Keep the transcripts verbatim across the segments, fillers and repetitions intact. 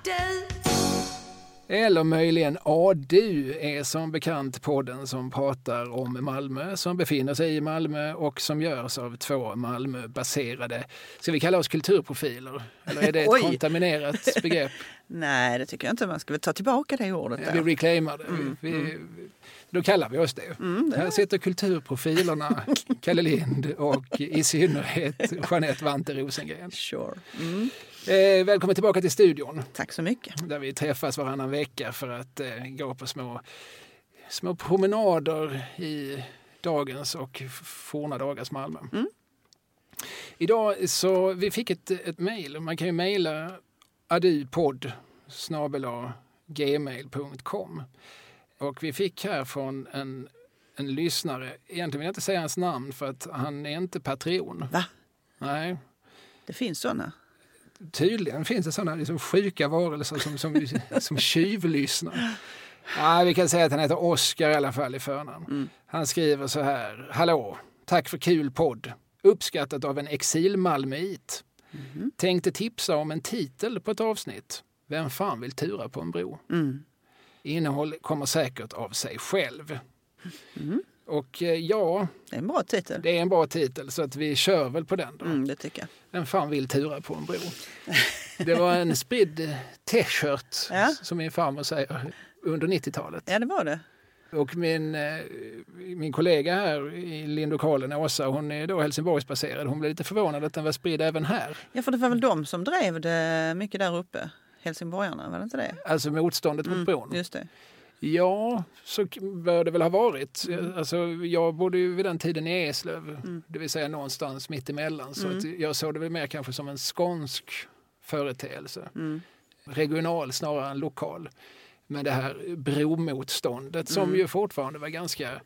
du. Eller möjligen A Du är som bekant podden som pratar om Malmö, som befinner sig i Malmö och som görs av två Malmö-baserade, ska vi kalla oss kulturprofiler? Eller är det ett kontaminerat begrepp? Nej, det tycker jag inte. Man ska väl ta tillbaka det ordet. Ja, vi reclaimar det. Mm, vi, mm. Då kallar vi oss det. Mm, det. Här sitter kulturprofilerna Kalle Lind och i synnerhet Jeanette Vante Rosengren. Sure. Mm. Eh, välkommen tillbaka till studion. Tack så mycket. Där vi träffas varannan vecka för att eh, gå på små, små promenader i dagens och forna dagars Malmö. Mm. Idag så vi fick ett, ett mejl. Man kan ju mejla adupodd snabel-a gmail punkt com. Och vi fick här från en, en lyssnare. Egentligen vill jag inte säga hans namn för att han är inte Patreon. Va? Nej. Det finns sådana. Tydligen finns det sådana liksom sjuka varelser som, som, som tjuvlyssnar. Ja, vi kan säga att han heter Oskar i alla fall i förnamn. Mm. Han skriver så här. Hallå, tack för kul podd. Uppskattat av en exilmalmöit. Mm. Tänkte tipsa om en titel på ett avsnitt. Vem fan vill tura på en bro? Mm. Innehåll kommer säkert av sig själv. Mm. Och ja, det är en bra titel. Det är en bra titel så att vi kör väl på den då. Mm, det tycker jag. Vem fan vill tura på en bro? Det var en spridd t-shirt ja. Som min farmor säger under nittiotalet. Ja, det var det. Och min, min kollega här i Lindokalen, Åsa, hon är då Helsingborgsbaserad. Hon blev lite förvånad att den var spridd även här. Ja, för det var väl de som drev det mycket där uppe. Helsingborgarna, var det inte det? Alltså motståndet mot mm, bron. Just det. Ja, så bör det väl ha varit. Mm. Alltså, jag bodde ju vid den tiden i Eslöv, mm. det vill säga någonstans mitt emellan. Så mm. att jag såg det väl mer kanske som en skånsk företeelse. Mm. Regional snarare än lokal. Men det här bromotståndet som mm. ju fortfarande var ganska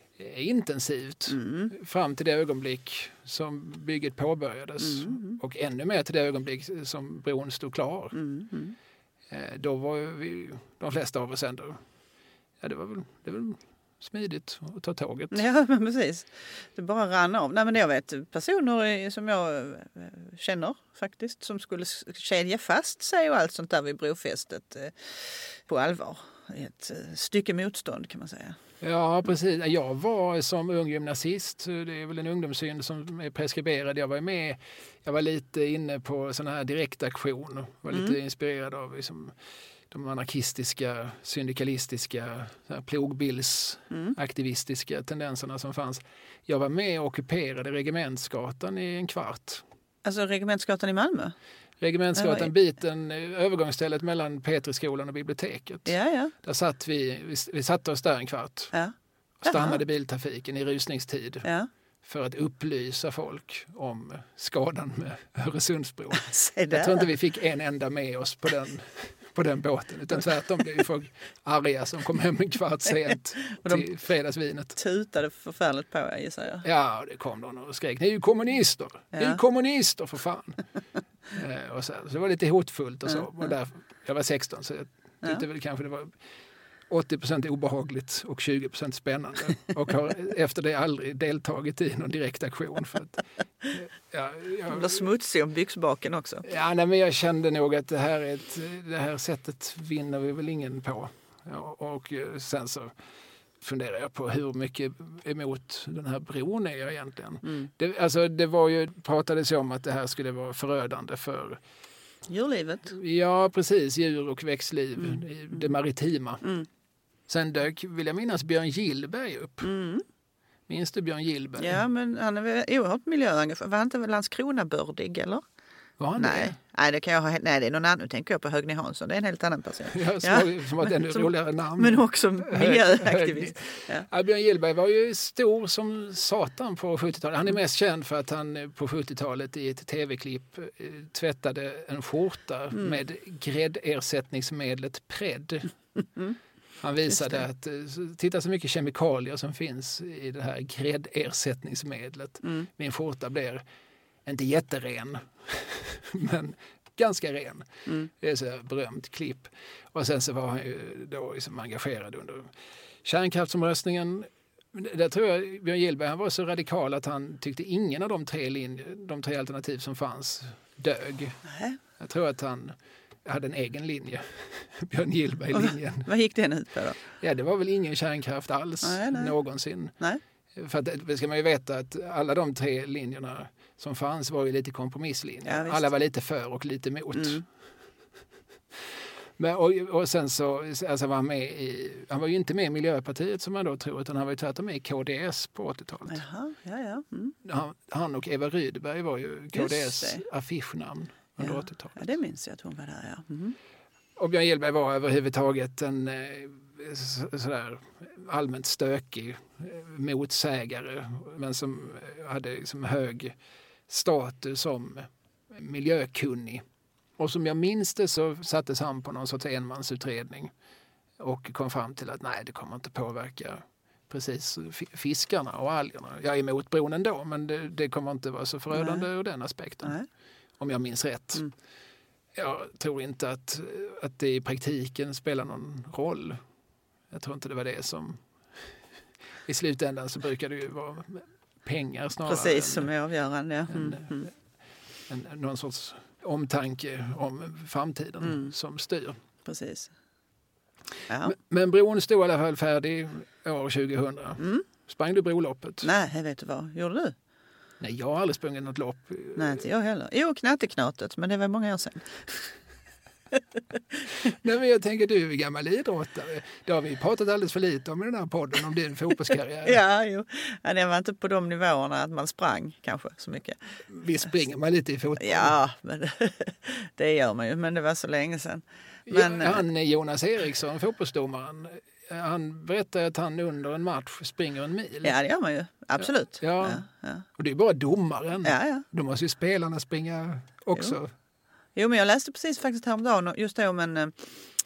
intensivt mm. fram till det ögonblick som bygget påbörjades. Mm. Och ännu mer till det ögonblick som bron stod klar. Mm. Mm. Då var vi, de flesta av oss ändå, ja det var väl, det var väl smidigt att ta tåget. Ja, men precis. Det bara rann av. Nej, men jag vet personer som jag känner faktiskt som skulle kedja fast sig och allt sånt där vid brofästet på allvar. Ett stycke motstånd kan man säga. Ja, precis. Jag var som ung gymnasist, det är väl en ungdomssyn som är preskriberad. Jag var med, jag var lite inne på sådana här direktaktioner. Var lite mm. inspirerad av liksom, de anarkistiska, syndikalistiska, plogbilsaktivistiska mm. tendenserna som fanns. Jag var med och ockuperade Regementsgatan i en kvart. Alltså Regementsgatan i Malmö? Regementsgatan, biten, övergångsstället mellan Petriskolan och biblioteket. Ja, ja. Där satt vi, vi, vi satt oss där en kvart. Ja. Och stannade biltrafiken i rusningstid. Ja. För att upplysa folk om skadan med Öresundsbron. Jag tror inte vi fick en enda med oss på den, på den båten. Utan tvärtom blev folk arga som kom hem en kvart sent till fredagsvinet. Tutade förfärligt på, jag gissar jag. Ja, det kom någon och skrek, ni är ju kommunister. Ja. Ni är ju kommunister för fan. eh, och så, så det var lite hotfullt och så. Och där, jag var sexton så jag tyckte ja. väl kanske det var åttio procent obehagligt och tjugo procent spännande. Och har efter det aldrig deltagit i någon direkt aktion. För att, ja, jag, det var smutsig om byxbaken också. Ja, nej, men jag kände nog att det här, är ett, det här sättet vinner vi väl ingen på. Ja, och sen så funderar jag på hur mycket emot den här bron är jag egentligen. Mm. Det, alltså, det var ju, pratades ju om att det här skulle vara förödande för djurlivet. Ja, precis. Djur- och växtliv. Mm. I det maritima. Mm. Sen dök, vill jag minnas, Björn Gillberg upp. Mm. Minns du Björn Gillberg? Ja, men han är väl oerhört miljöengagerad. Var han inte väl Landskrona-bördig, eller? Var han nej. det? Nej, det kan jag ha, nej, det är någon annan. Nu tänker jag på Högny Hansson. Det är en helt annan person. Ja, så, ja. Som att den är roligare namn. Men också miljöaktivist. Ja. Ja, Björn Gillberg var ju stor som satan på sjuttiotalet. Han är mest känd för att han på sjuttiotalet i ett tv-klipp tvättade en skjorta mm. med gräddersättningsmedlet Pred. Mm. Han visade att titta så mycket kemikalier som finns i det här gräddersättningsmedlet. Mm. Min skjorta blir inte jätteren, men ganska ren. Mm. Det är så ett berömt klipp. Och sen så var han ju då liksom engagerad under kärnkraftsomröstningen. Där tror jag Björn Gillberg, han var så radikal att han tyckte ingen av de tre, linjer, de tre alternativ som fanns dög. Nej. Jag tror att han hade en egen linje. Björn Gillberg-linjen. Vad gick den ut på då? Ja, det var väl ingen kärnkraft alls nej, nej. någonsin. Nej. För att, det ska man ju veta att alla de tre linjerna som fanns var ju lite kompromisslinjer. Ja, alla var lite för och lite emot. Mm. Men, och, och sen så alltså var han med i, han var ju inte med i Miljöpartiet som man då tror, utan han var ju tvärtom med i K D S på åttiotalet. Jaha, ja, ja. Mm. Han, han och Eva Rydberg var ju K D S affischnamn under ja. åttiotalet. Ja, det minns jag att hon var där, ja. Mm. Och Björn Gillberg var överhuvudtaget en så, sådär allmänt stökig motsägare, men som hade liksom hög status som miljökunnig. Och som jag minns det så sattes han på någon sorts enmansutredning och kom fram till att nej, det kommer inte påverka precis fiskarna och algerna. Jag är emot bron ändå, men det, det kommer inte vara så förödande ur den aspekten. Nej. Om jag minns rätt. Mm. Jag tror inte att, att det i praktiken spelar någon roll. Jag tror inte det var det som... I slutändan så brukar det ju vara pengar snarare. Precis, än, som är avgörande. Ja. Mm. En, en, en, någon sorts omtanke om framtiden mm. som styr. Precis. Ja. Men, men bron stod i alla fall färdig år tjugohundra. Mm. Sprang du broloppet? Nej, jag vet du vad. Gjorde du? Nej, jag har aldrig sprungit något lopp. Nej, inte jag heller. Jo, knatteknatet, men det var många år sedan. Nej, men jag tänker, du är gammal idrottare. Det har vi pratat alldeles för lite om i den här podden, om din fotbollskarriär. ja, jo. Ja, det var inte på de nivåerna att man sprang kanske så mycket. Vi springer man lite i fotboll. Ja, men det, det gör man ju, men det var så länge sedan. Men, ja, han Jonas Eriksson, fotbollsdomaren, han berättar att han under en match springer en mil. Ja, det gör man ju. Absolut. Ja, ja. ja. Och det är bara domaren. Ja, ja. Då måste ju spelarna springa också. Jo. Jo, men jag läste precis faktiskt häromdagen just det om en eh,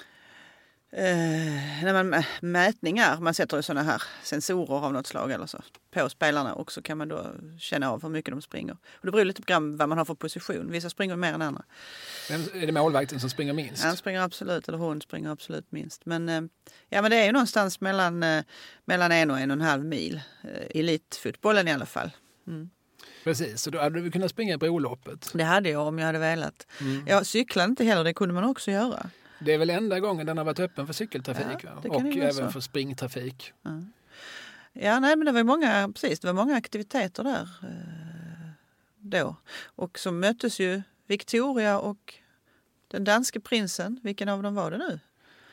när man, mätningar. Man sätter ju sådana här sensorer av något slag eller så på spelarna, och så kan man då känna av hur mycket de springer. Och det beror lite på vad man har för position. Vissa springer mer än andra. Men är det målvakten som springer minst? Han springer absolut, eller hon springer absolut minst. Men, eh, ja, men det är ju någonstans mellan, eh, mellan en och en och en halv mil. Eh, elitfotbollen i alla fall. Mm. Precis, så då hade du kunnat springa broloppet. Det hade jag om jag hade velat. Mm. Jag cyklade inte heller, det kunde man också göra. Det är väl enda gången den har varit öppen för cykeltrafik, ja, va? Och även så. För springtrafik. Ja. ja, nej, men det var många, precis, det var många aktiviteter där eh, då. Och så möttes ju Victoria och den danske prinsen. Vilken av dem var det nu?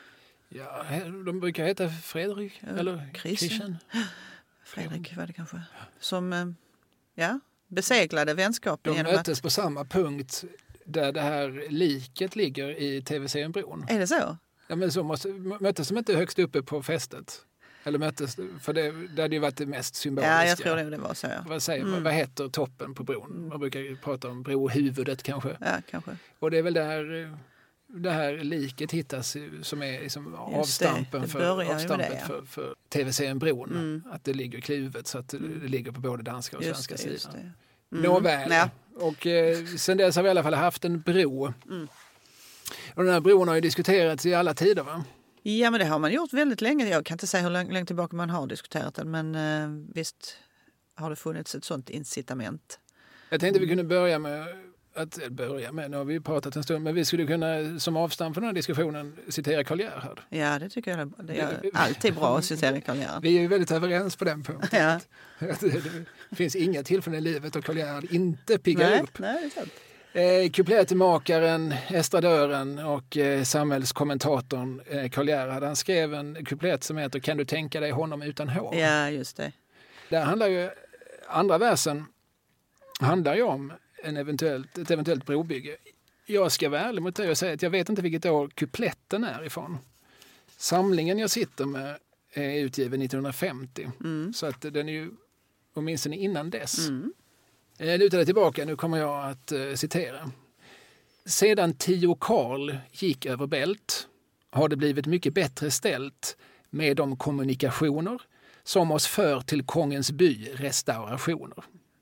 Ja, de brukar heta Fredrik ja, eller Christian. Fredrik var det kanske. Som, eh, ja, beseglade vänskapen. De möttes att... på samma punkt där det här liket ligger i tv-serien Bron. Är det så? Ja, men så måste, möttes de inte högst uppe på fästet? Eller möttes, för det, det hade ju varit det mest symboliska. Ja, jag tror det, det var så. Ja. Vad, säger, mm. vad heter toppen på bron? Man brukar ju prata om brohuvudet kanske. Ja, kanske. Och det är väl där det här liket hittas som är liksom avstampen, det. Det för, avstampen det, ja. för, för tv-serien Bron. Mm. Att det ligger kluvet så att det, det ligger på både danska och just svenska det, sidan. Mm. Nåväl. Ja. Och eh, sen dess har vi i alla fall haft en bro. Mm. Och den här bron har ju diskuterats i alla tider, va? Ja, men det har man gjort väldigt länge. Jag kan inte säga hur långt tillbaka man har diskuterat den, men eh, visst har det funnits ett sånt incitament. Jag tänkte vi kunde börja med att börja med, nu har vi pratat en stund, men vi skulle kunna som avstamp för den här diskussionen citera Karl Gerhard. Ja, det tycker jag. Det är alltid bra att citera Karl Gerhard. Vi är ju väldigt överens på den punkten. Ja. Att det, det finns inga tillfällen i livet och Karl Gerhard inte piggar nej, upp. Nej, det är sant. Eh, kupletmakaren, estradören och eh, samhällskommentatorn eh, Karl Gerhard, han skrev en kuplet som heter Kan du tänka dig honom utan hår? Ja, just det. Där handlar ju, andra versen handlar ju om en eventuellt, ett eventuellt brobygge. Jag ska vara ärlig mot dig och säga att jag vet inte vilket år kupletten är ifrån. Samlingen jag sitter med är utgiven nittonhundrafemtio. Mm. Så att den är ju åtminstone innan dess. Mm. Jag lutade tillbaka, nu kommer jag att uh, citera. Sedan tio Karl gick över bält har det blivit mycket bättre ställt med de kommunikationer som oss för till kongens by restaurationer.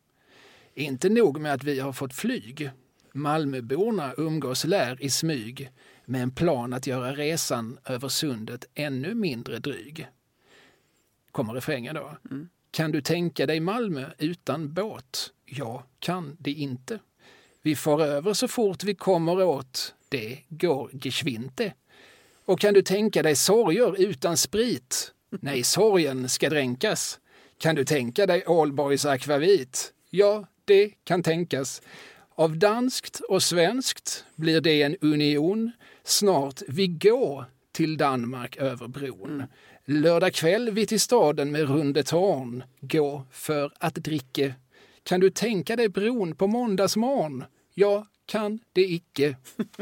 Inte nog med att vi har fått flyg. Malmöborna umgås lär i smyg med en plan att göra resan över sundet ännu mindre dryg. Kommer refrängen då. Mm. Kan du tänka dig Malmö utan båt? Ja, kan det inte. Vi får över så fort vi kommer åt det går geschwinte. Och kan du tänka dig sorger utan sprit? Nej, sorgen ska dränkas. Kan du tänka dig Aalborgs akvavit? Ja, det kan tänkas. Av danskt och svenskt blir det en union. Snart vi går till Danmark över bron. Mm. Lördag kväll vi till staden med rundetorn. Gå för att dricka. Kan du tänka dig bron på måndagsmorgon? Ja, kan det icke.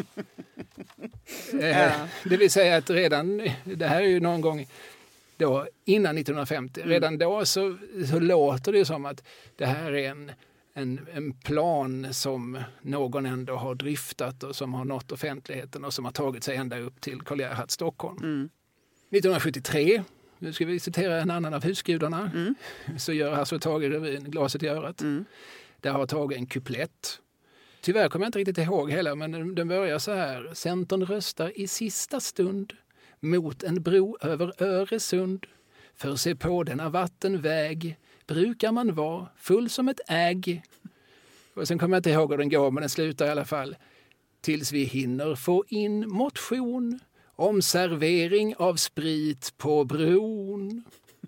Ja. eh, det vill säga att redan, det här är ju någon gång då, innan nittonhundrafemtio, mm. redan då så, så låter det som att det här är en, en, en plan som någon ändå har dryftat och som har nått offentligheten och som har tagit sig ända upp till Karl Gerhard Stockholm. Mm. nittonhundrasjuttiotre, nu ska vi citera en annan av husgudarna, mm. så gör Hasse och Tage revyn Glaset i örat. Mm. Där har Tage en kuplett. Tyvärr kommer jag inte riktigt ihåg hela, men den börjar så här. Centern röstar i sista stund mot en bro över Öresund. För se på denna vattenväg brukar man vara full som ett ägg. Och sen kommer jag inte ihåg hur den går, men den slutar i alla fall. Tills vi hinner få in motion om servering av sprit på bron.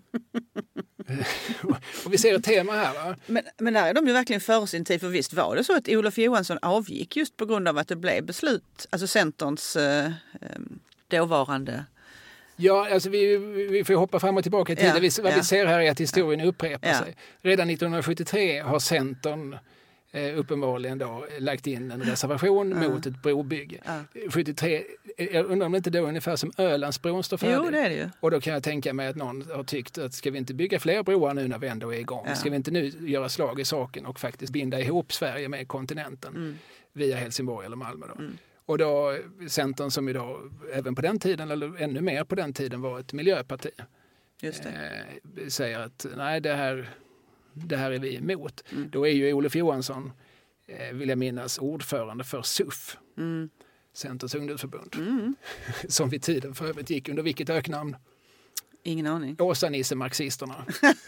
Och vi ser ett tema här, va? Men, men där är de ju verkligen före sin tid, för visst var det så att Olof Johansson avgick just på grund av att det blev beslut, alltså Centerns eh, dåvarande... Ja, alltså vi, vi får hoppa fram och tillbaka i tiden. Ja, vi, vad ja. vi ser här är att historien upprepar Ja. sig. Redan nittonhundrasjuttiotre har Centern eh, uppenbarligen då lagt in en reservation Ja. mot ett brobygge. Ja. sjuttiotre, jag undrar om det inte då ungefär som Ölandsbron står färdig. Jo, det är det ju. Och då kan jag tänka mig att någon har tyckt att ska vi inte bygga fler broar nu när vi ändå är igång? Ja. Ska vi inte nu göra slag i saken och faktiskt binda ihop Sverige med kontinenten mm. via Helsingborg eller Malmö då? Mm. Och då Centern, som idag även på den tiden, eller ännu mer på den tiden, var ett miljöparti. Just det. Eh, säger att nej, det här, det här är vi emot. Mm. Då är ju Olof Johansson, eh, vill jag minnas, ordförande för S U F. Mm. Centerns ungdomsförbund. Mm. Som vid tiden för övrigt gick under vilket öknamn? Ingen aning. Åsa-Nisse marxisterna.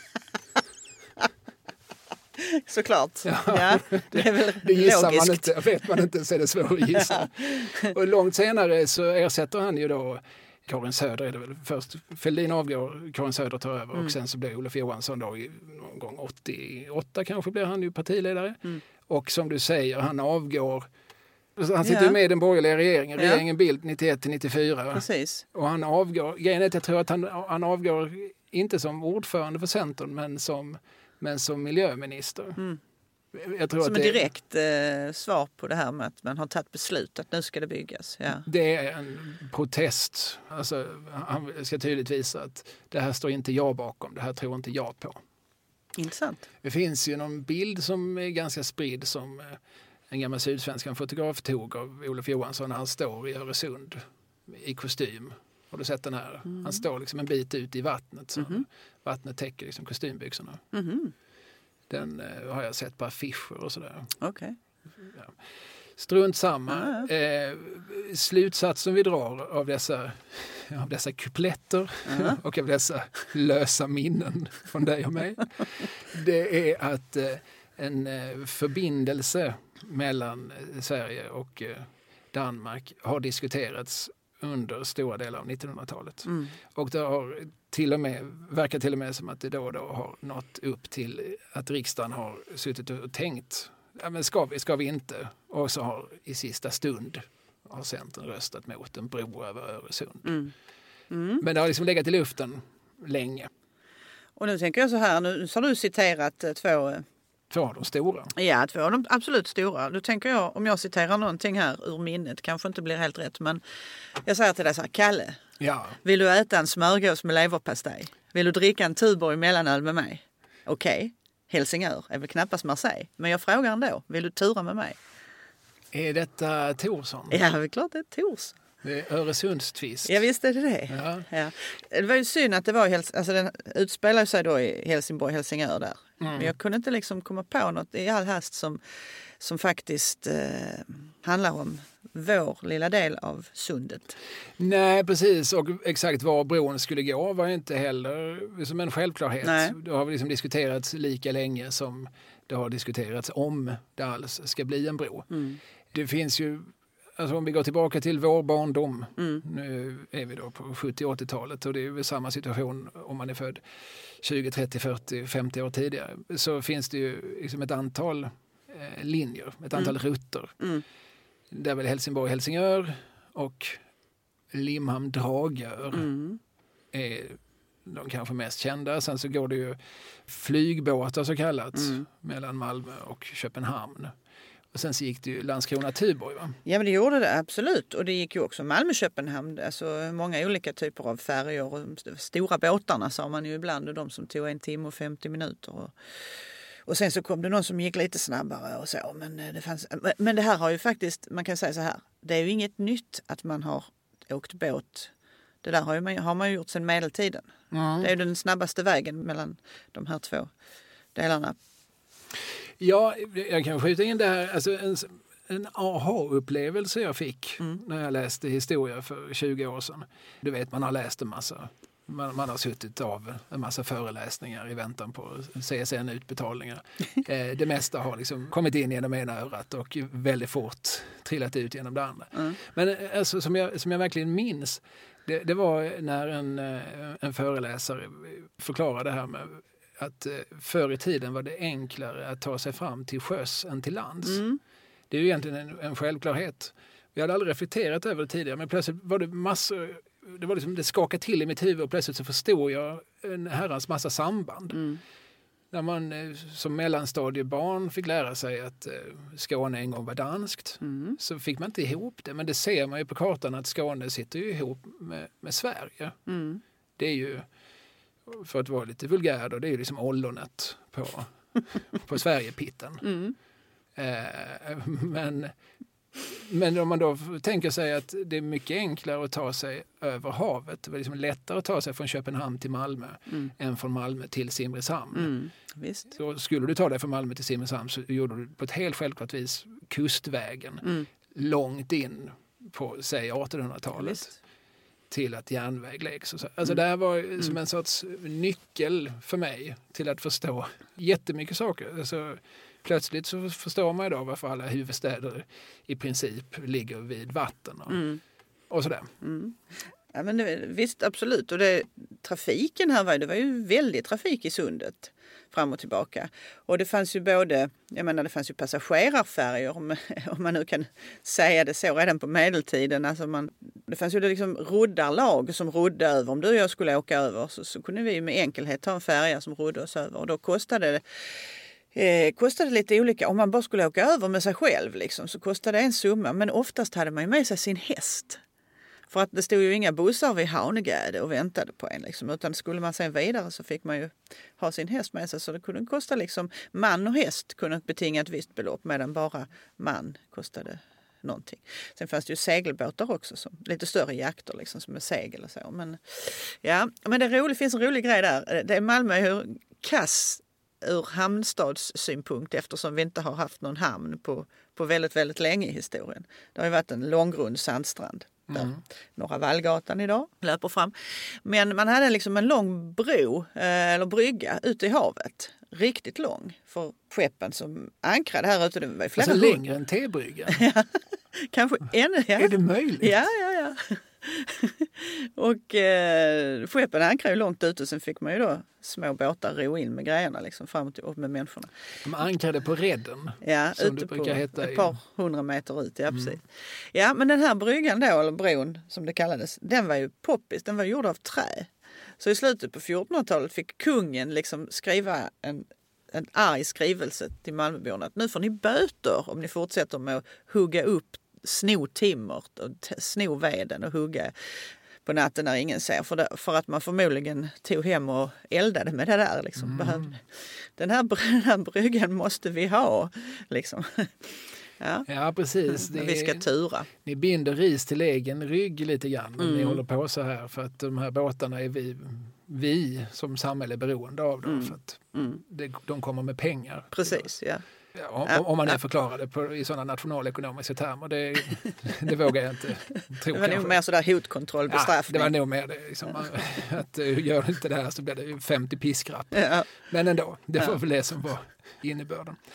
Såklart. Ja, ja, det är väl det gissar logiskt. man inte. Vet man inte så är det svårt att gissa. Ja. Och långt senare så ersätter han ju då Karin Söder. Är det väl. Först Fälldin avgår, Karin Söder tar över mm. och sen så blir Olof Johansson då i någon gång åttioåtta kanske blir han ju partiledare. Mm. Och som du säger, han avgår. Han sitter ju ja. med i den borgerliga regeringen, regeringen ja. Bildt nittioett till nittiofyra. Precis. Och han avgår, grejen är att jag tror att han, han avgår inte som ordförande för Centern men som, men som miljöminister. Mm. Jag tror som att ett det, direkt eh, svar på det här med att man har tagit beslut att nu ska det byggas. Ja. Det är en protest. Alltså, han ska tydligt visa att det här står inte jag bakom, det här tror inte jag på. Intressant. Det finns ju någon bild som är ganska spridd som en gammal sydsvenskan fotograf tog av Olof Johansson när han står i Öresund i kostym. Har du sett den här? Mm. Han står liksom en bit ut i vattnet så mm-hmm. vattnet täcker liksom kostymbyxorna. Mm-hmm. Den eh, har jag sett på affischer och sådär. Okay. Ja. Strunt samma. Ah, ja. eh, slutsatsen vi drar av dessa, av dessa kupletter ah. och av dessa lösa minnen från dig och mig, det är att eh, en eh, förbindelse mellan Sverige och eh, Danmark har diskuterats under stora delar av nittonhundratalet. Mm. Och det har till och med, verkar till och med som att det då och då har nått upp till att riksdagen har suttit och tänkt, ja, men ska vi, ska vi inte? Och så har i sista stund har Centern röstat mot en bro över Öresund. Mm. Mm. Men det har liksom legat i luften länge. Och nu tänker jag så här, nu har du citerat två... Två av de stora. Ja, två av de absolut stora. Nu tänker jag, om jag citerar någonting här ur minnet, kanske inte blir helt rätt, men jag säger till dig så här, Kalle, ja. Vill du äta en smörgås med leverpastej? Vill du dricka en Tuborg mellanöl med mig? Okej, okay. Helsingör är väl knappast Marseille, men jag frågar ändå, vill du tura med mig? Är detta Thorsson? Ja, det är klart det är Thorsson. Det är Öresundstvist. Ja, visst är det det. Ja. Ja. Det var ju synd att det var, alltså den utspelar sig då i Helsingborg, Helsingör där. Mm. Men jag kunde inte liksom komma på något i all hast som, som faktiskt eh, handlar om vår lilla del av sundet. Nej, precis. Och exakt var bron skulle gå var inte heller som en självklarhet. Nej. Det har liksom diskuterats lika länge som det har diskuterats om det alls ska bli en bro. Mm. Det finns ju alltså om vi går tillbaka till vår barndom, Mm. nu är vi då på sjuttio-åttiotalet och det är ju samma situation om man är född tjugo, trettio, fyrtio, femtio år tidigare, så finns det ju liksom ett antal eh, linjer, ett antal Mm. rutter. Mm. Det är väl Helsingborg-Helsingör och Limhamn-Dragör Mm. är de kanske mest kända. Sen så går det ju flygbåtar så kallat Mm. mellan Malmö och Köpenhamn. Och sen så gick det ju Landskrona-Tuborg, va? Ja, men det gjorde det absolut. Och det gick ju också Malmö-Köpenhamn. Alltså många olika typer av färjor. Och de stora båtarna sa man ju ibland och de som tog en timme och femtio minuter. Och, och sen så kom det någon som gick lite snabbare och så. Men det, fanns, men det här har ju faktiskt, man kan säga så här, det är ju inget nytt att man har åkt båt. Det där har, ju man, har man ju gjort sedan medeltiden. Mm. Det är ju den snabbaste vägen mellan de här två delarna. Ja, jag kan skjuta in det här. Alltså en, en aha-upplevelse jag fick Mm. när jag läste historia för tjugo år sedan. Du vet, man har läst en massa. Man, man har suttit av en massa föreläsningar i väntan på C S N-utbetalningar. eh, det mesta har liksom kommit in genom ena örat och väldigt fort trillat ut genom det andra. Mm. Men alltså, som, jag, som jag verkligen minns, det, det var när en, en föreläsare förklarade det här med att förr i tiden var det enklare att ta sig fram till sjöss än till lands. Mm. Det är ju egentligen en, en självklarhet. Jag hade aldrig reflekterat över det tidigare, men plötsligt var det massor, det var liksom, det skakade till i mitt huvud och plötsligt så förstod jag en herrans massa samband. Mm. När man som mellanstadiebarn fick lära sig att Skåne en gång var danskt, Mm. så fick man inte ihop det. Men det ser man ju på kartan att Skåne sitter ju ihop med, med Sverige. Mm. Det är ju, för att vara lite vulgär då, det är ju liksom ollonet på, på Sverigepitten. Mm. Eh, men, men om man då tänker sig att det är mycket enklare att ta sig över havet, det var liksom lättare att ta sig från Köpenhamn till Malmö Mm. än från Malmö till Simrishamn. Mm. Visst. Så skulle du ta dig från Malmö till Simrishamn så gjorde du på ett helt självklart vis kustvägen Mm. långt in på, säg, artonhundratalet. Visst. Till att järnväg läggs. Och så. Alltså Mm. det här var som en sorts nyckel för mig till att förstå jättemycket saker. Alltså, plötsligt så förstår man idag varför alla huvudstäder i princip ligger vid vatten och, Mm. och sådär. Mm. Ja, men det, visst, absolut. Och det, trafiken här var, det var ju väldigt trafik i sundet fram och tillbaka. Och det fanns ju både, jag menar det fanns ju passagerarfärjor, om, om man nu kan säga det så, redan på medeltiden. Alltså man, det fanns ju liksom roddarlag som rodde över. Om du och jag skulle åka över så, så kunde vi med enkelhet ta en färja som rodde oss över. Och då kostade det Eh, kostade lite olika. Om man bara skulle åka över med sig själv liksom, så kostade det en summa. Men oftast hade man ju med sig sin häst. För att det stod ju inga bussar vid Haunegade och väntade på en. Liksom, utan skulle man sen vidare så fick man ju ha sin häst med sig. Så det kunde kosta liksom, man och häst kunde betinga ett visst belopp, medan bara man kostade någonting. Sen fanns det ju segelbåtar också, som, lite större jakter liksom, som med segel och så. Men, ja, men det, är roligt, det finns en rolig grej där. Det är Malmö hur kass ur hamnstadssynpunkt, eftersom vi inte har haft någon hamn på, på väldigt, väldigt länge i historien. Det har ju varit en långgrund sandstrand där Mm. Norra Vallgatan idag löper fram. Men man hade liksom en lång bro eh, eller brygga ute i havet. Riktigt lång för skeppen som ankrade här ute. Det var flera Alltså hund- längre än T-bryggan. Kanske ännu. Ja. Är det möjligt? Ja, ja, ja. Och eh, skeppen ankrade ju långt ute, sen fick man ju då små båtar ro in med grejerna liksom fram och upp med människorna. De ankrade på redden. Ja, Som ute det brukar på heta ett i- par hundra meter ut. Ja, Mm. precis. Ja, men den här bryggan då, eller bron som det kallades, den var ju poppis. Den var gjord av trä. Så i slutet på fjortonhundratalet fick kungen liksom skriva en, en arg skrivelse till Malmöborna att nu får ni böter om ni fortsätter med att hugga upp, sno timmer och t- sno veden och hugga på natten när ingen ser. För, det, för att man förmodligen tog hem och eldade med det där. Liksom. Mm. Behövde. Den, här, den här bryggan måste vi ha. Liksom. Ja. Ja, precis. Det, Vi ska tura. ni binder ris till egen rygg lite grann om Mm. ni håller på så här. För att de här båtarna är vi, vi som samhälle är beroende av. Dem, Mm. för att Mm. det, de kommer med pengar. Precis, ja. Ja, om, Ja. om man Ja. är förklarade på, i sådana nationalekonomiska termer. Det, det vågar jag inte tro. Det var nog mer sådär hotkontroll, Ja, bestraffning. det var nog mer det. Liksom, att uh, gör du inte det här så blir det femtio piskrapp. Ja. Men ändå, det Ja. var väl det som var innebörden. Ja.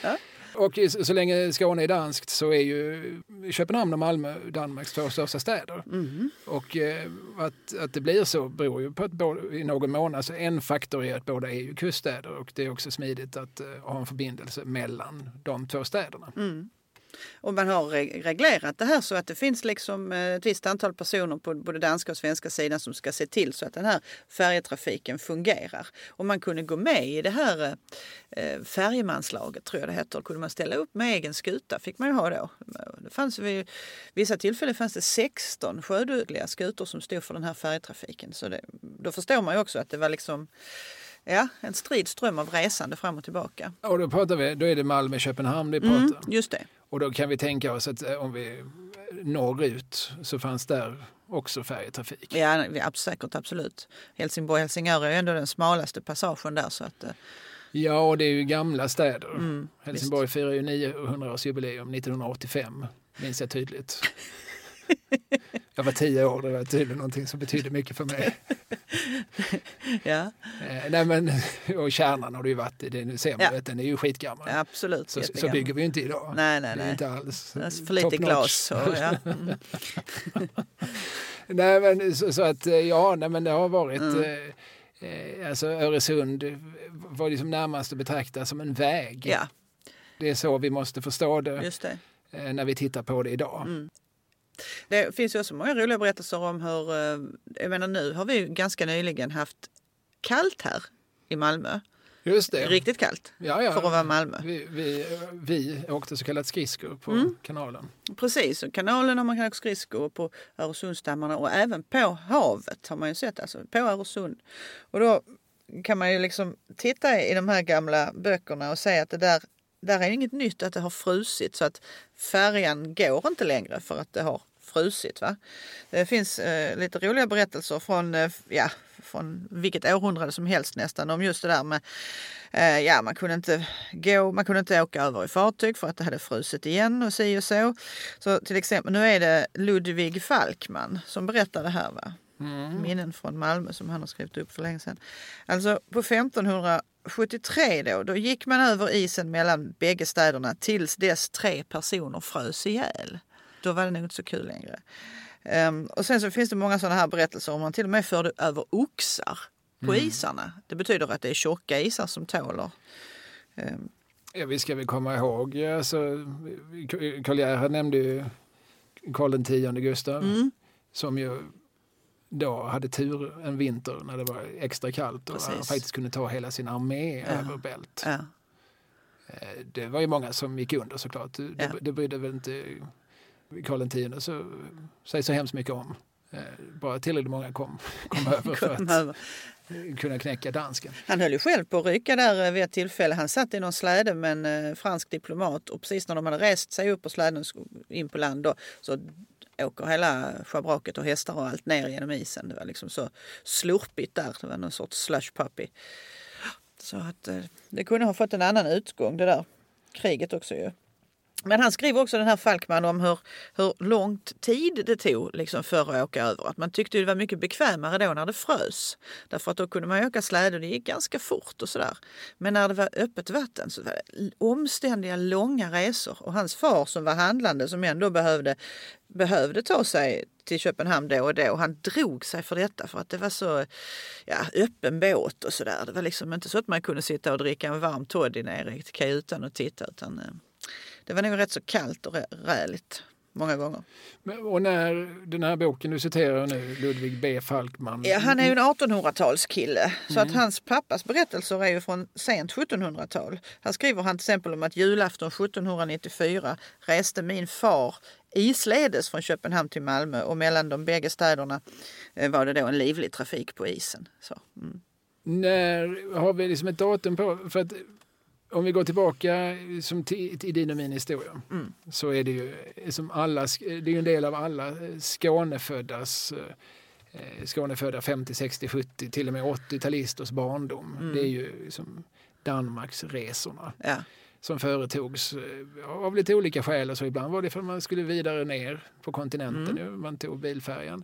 Och så, så länge Skåne är danskt så är ju Köpenhamn och Malmö Danmarks två största städer. Mm. Och eh, att, att det blir så beror ju på att både, i någon mån, alltså en faktor är att båda är ju kuststäder och det är också smidigt att eh, ha en förbindelse mellan de två städerna. Mm. Och man har reglerat det här så att det finns liksom ett visst antal personer på både danska och svenska sidan som ska se till så att den här färjetrafiken fungerar. Och man kunde gå med i det här färjemanslaget, tror jag det heter. Kunde man ställa upp med egen skuta, fick man ju ha då. Det fanns vid vissa tillfällen fanns det sexton sjödugliga skutor som stod för den här färjetrafiken. Så det, då förstår man ju också att det var liksom ja, en stridström av resande fram och tillbaka. Och då pratar vi, då är det Malmö-Köpenhamn vi pratar. Mm, just det. Och då kan vi tänka oss att om vi norrut så fanns där också färjetrafik. Ja, säkert, absolut. Helsingborg-Helsingör är ju ändå den smalaste passagen där. Så att, ja, och det är ju gamla städer. Mm, Helsingborg visst. Firar ju niohundraårsjubileum nittonhundraåttiofem, minns jag tydligt. Jag var tio år, det var tydligen någonting som betyder mycket för mig. Ja. Eh, nej men, och kärnan har det ju varit i det, nu ser man ja. Att den är ju skitgammal. Ja, absolut. Så, så bygger vi ju inte idag. Nej, nej, det är nej. inte alls. Det är för lite glas. Och, ja. Mm. nej men så, så att ja, nej, men det har varit mm. eh, alltså Öresund var liksom närmast att betrakta som en väg. Ja. Det är så vi måste förstå det, just det. Eh, när vi tittar på det idag. Mm. Det finns ju också många roliga berättelser om hur, jag menar nu har vi ju ganska nyligen haft kallt här i Malmö. Just det. Riktigt kallt ja, ja. för att vara Malmö. Vi, vi, vi åkte så kallat skridskor på mm. kanalen. Precis, och kanalen har man kan åka skridskor på Öresundsdammarna och även på havet har man ju sett, alltså på Öresund. Och då kan man ju liksom titta i de här gamla böckerna och säga att det där Där är inget nytt att det har frusit så att färjan går inte längre för att det har frusit. Va? Det finns eh, lite roliga berättelser från, eh, ja, från vilket århundrade som helst nästan om just det där med eh, ja, man kunde inte gå, man kunde inte åka över i fartyg för att det hade frusit igen och si och så. Så till exempel, nu är det Ludvig Falkman som berättar det här, va? Mm. Minnen från Malmö som han har skrivit upp för länge sedan. Alltså på femtonhundrasjuttiotre då, då gick man över isen mellan bägge städerna tills dess tre personer frös ihjäl. Då var det nog inte så kul längre. Um, och sen så finns det många sådana här berättelser om man till och med förde över oxar på mm. isarna. Det betyder att det är tjocka isar som tåler. Um. Ja, vi ska väl komma ihåg, alltså, Karl Gerhard nämnde ju Karl den tionde Gustav mm. som ju då hade tur en vinter när det var extra kallt och han faktiskt kunde ta hela sin armé ja. över Bält. Ja. Det var ju många som gick under såklart. Det, ja. det brydde väl inte Karl den tionde så, säger så hemskt mycket om. Bara tillräckligt många kom, kom över för att över. kunna knäcka dansken. Han höll ju själv på att ryka där vid ett tillfälle. Han satt i någon släde med en fransk diplomat och precis när de hade rest sig upp på släden in på land då, så åker hela schabraket och hästar och allt ner genom isen. Det var liksom så slurpigt där. Det var någon sorts slush puppy. Så att det kunde ha fått en annan utgång det där kriget också ju. Men han skriver också den här Falkman om hur, hur långt tid det tog liksom för att åka över. Att man tyckte det var mycket bekvämare då när det frös. Därför att då kunde man åka släde och det gick ganska fort och sådär. Men när det var öppet vatten så var det omständiga långa resor. Och hans far som var handlande som ändå behövde, behövde ta sig till Köpenhamn då och då. Och han drog sig för detta för att det var så ja, öppen båt och sådär. Det var liksom inte så att man kunde sitta och dricka en varm toddy nere i kajutan och titta utan... Det var nog rätt så kallt och räligt många gånger. Men, och när den här boken du citerar nu, Ludvig B. Falkman... Ja, han är ju en artonhundratalskille. Mm. Så att hans pappas berättelser är ju från sent sjuttonhundratal. Här skriver han till exempel om att julafton sjuttonhundranittiofyra reste min far isledes från Köpenhamn till Malmö. Och mellan de bägge städerna var det då en livlig trafik på isen. Så, mm. När har vi liksom ett datum på... För att om vi går tillbaka som till, till din och min historia mm. så är det ju som alla, det är ju en del av alla Skåneföddas eh, Skånefödda femtio, sextio, sjuttio till och med åttio-talisters barndom. Mm. Det är ju som Danmarksresorna ja. som företogs av lite olika skäl. Så ibland var det för att man skulle vidare ner på kontinenten. Mm. Man tog bilfärjan.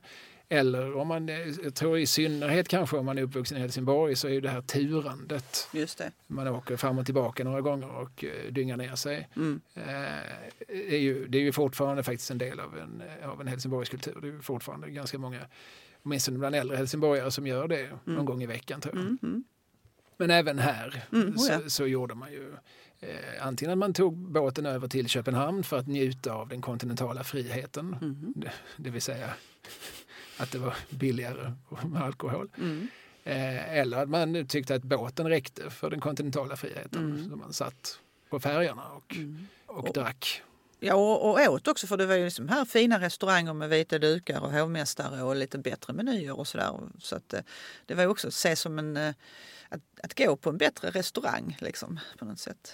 Eller om man, jag tror i synnerhet kanske om man är uppvuxen i Helsingborg så är ju det här turandet. Just det. Man åker fram och tillbaka några gånger och uh, dyngar ner sig. Mm. Uh, det, är ju, det är ju fortfarande faktiskt en del av en, av en Helsingborgskultur. Det är ju fortfarande ganska många, åtminstone bland äldre helsingborgare som gör det mm. någon gång i veckan tror jag. Mm. Mm. Men även här mm. oh ja. så, så gjorde man ju eh, antingen att man tog båten över till Köpenhamn för att njuta av den kontinentala friheten. Mm. Det, det vill säga att det var billigare med alkohol. Mm. Eh, eller att man tyckte att båten räckte för den kontinentala friheten. Mm. Så man satt på färgerna och, mm. och drack. Ja, och, och åt också, för det var ju liksom här fina restauranger med vita dukar och hovmästare och lite bättre menyer och sådär. Så att det var ju också att se som en, att, att gå på en bättre restaurang liksom på något sätt.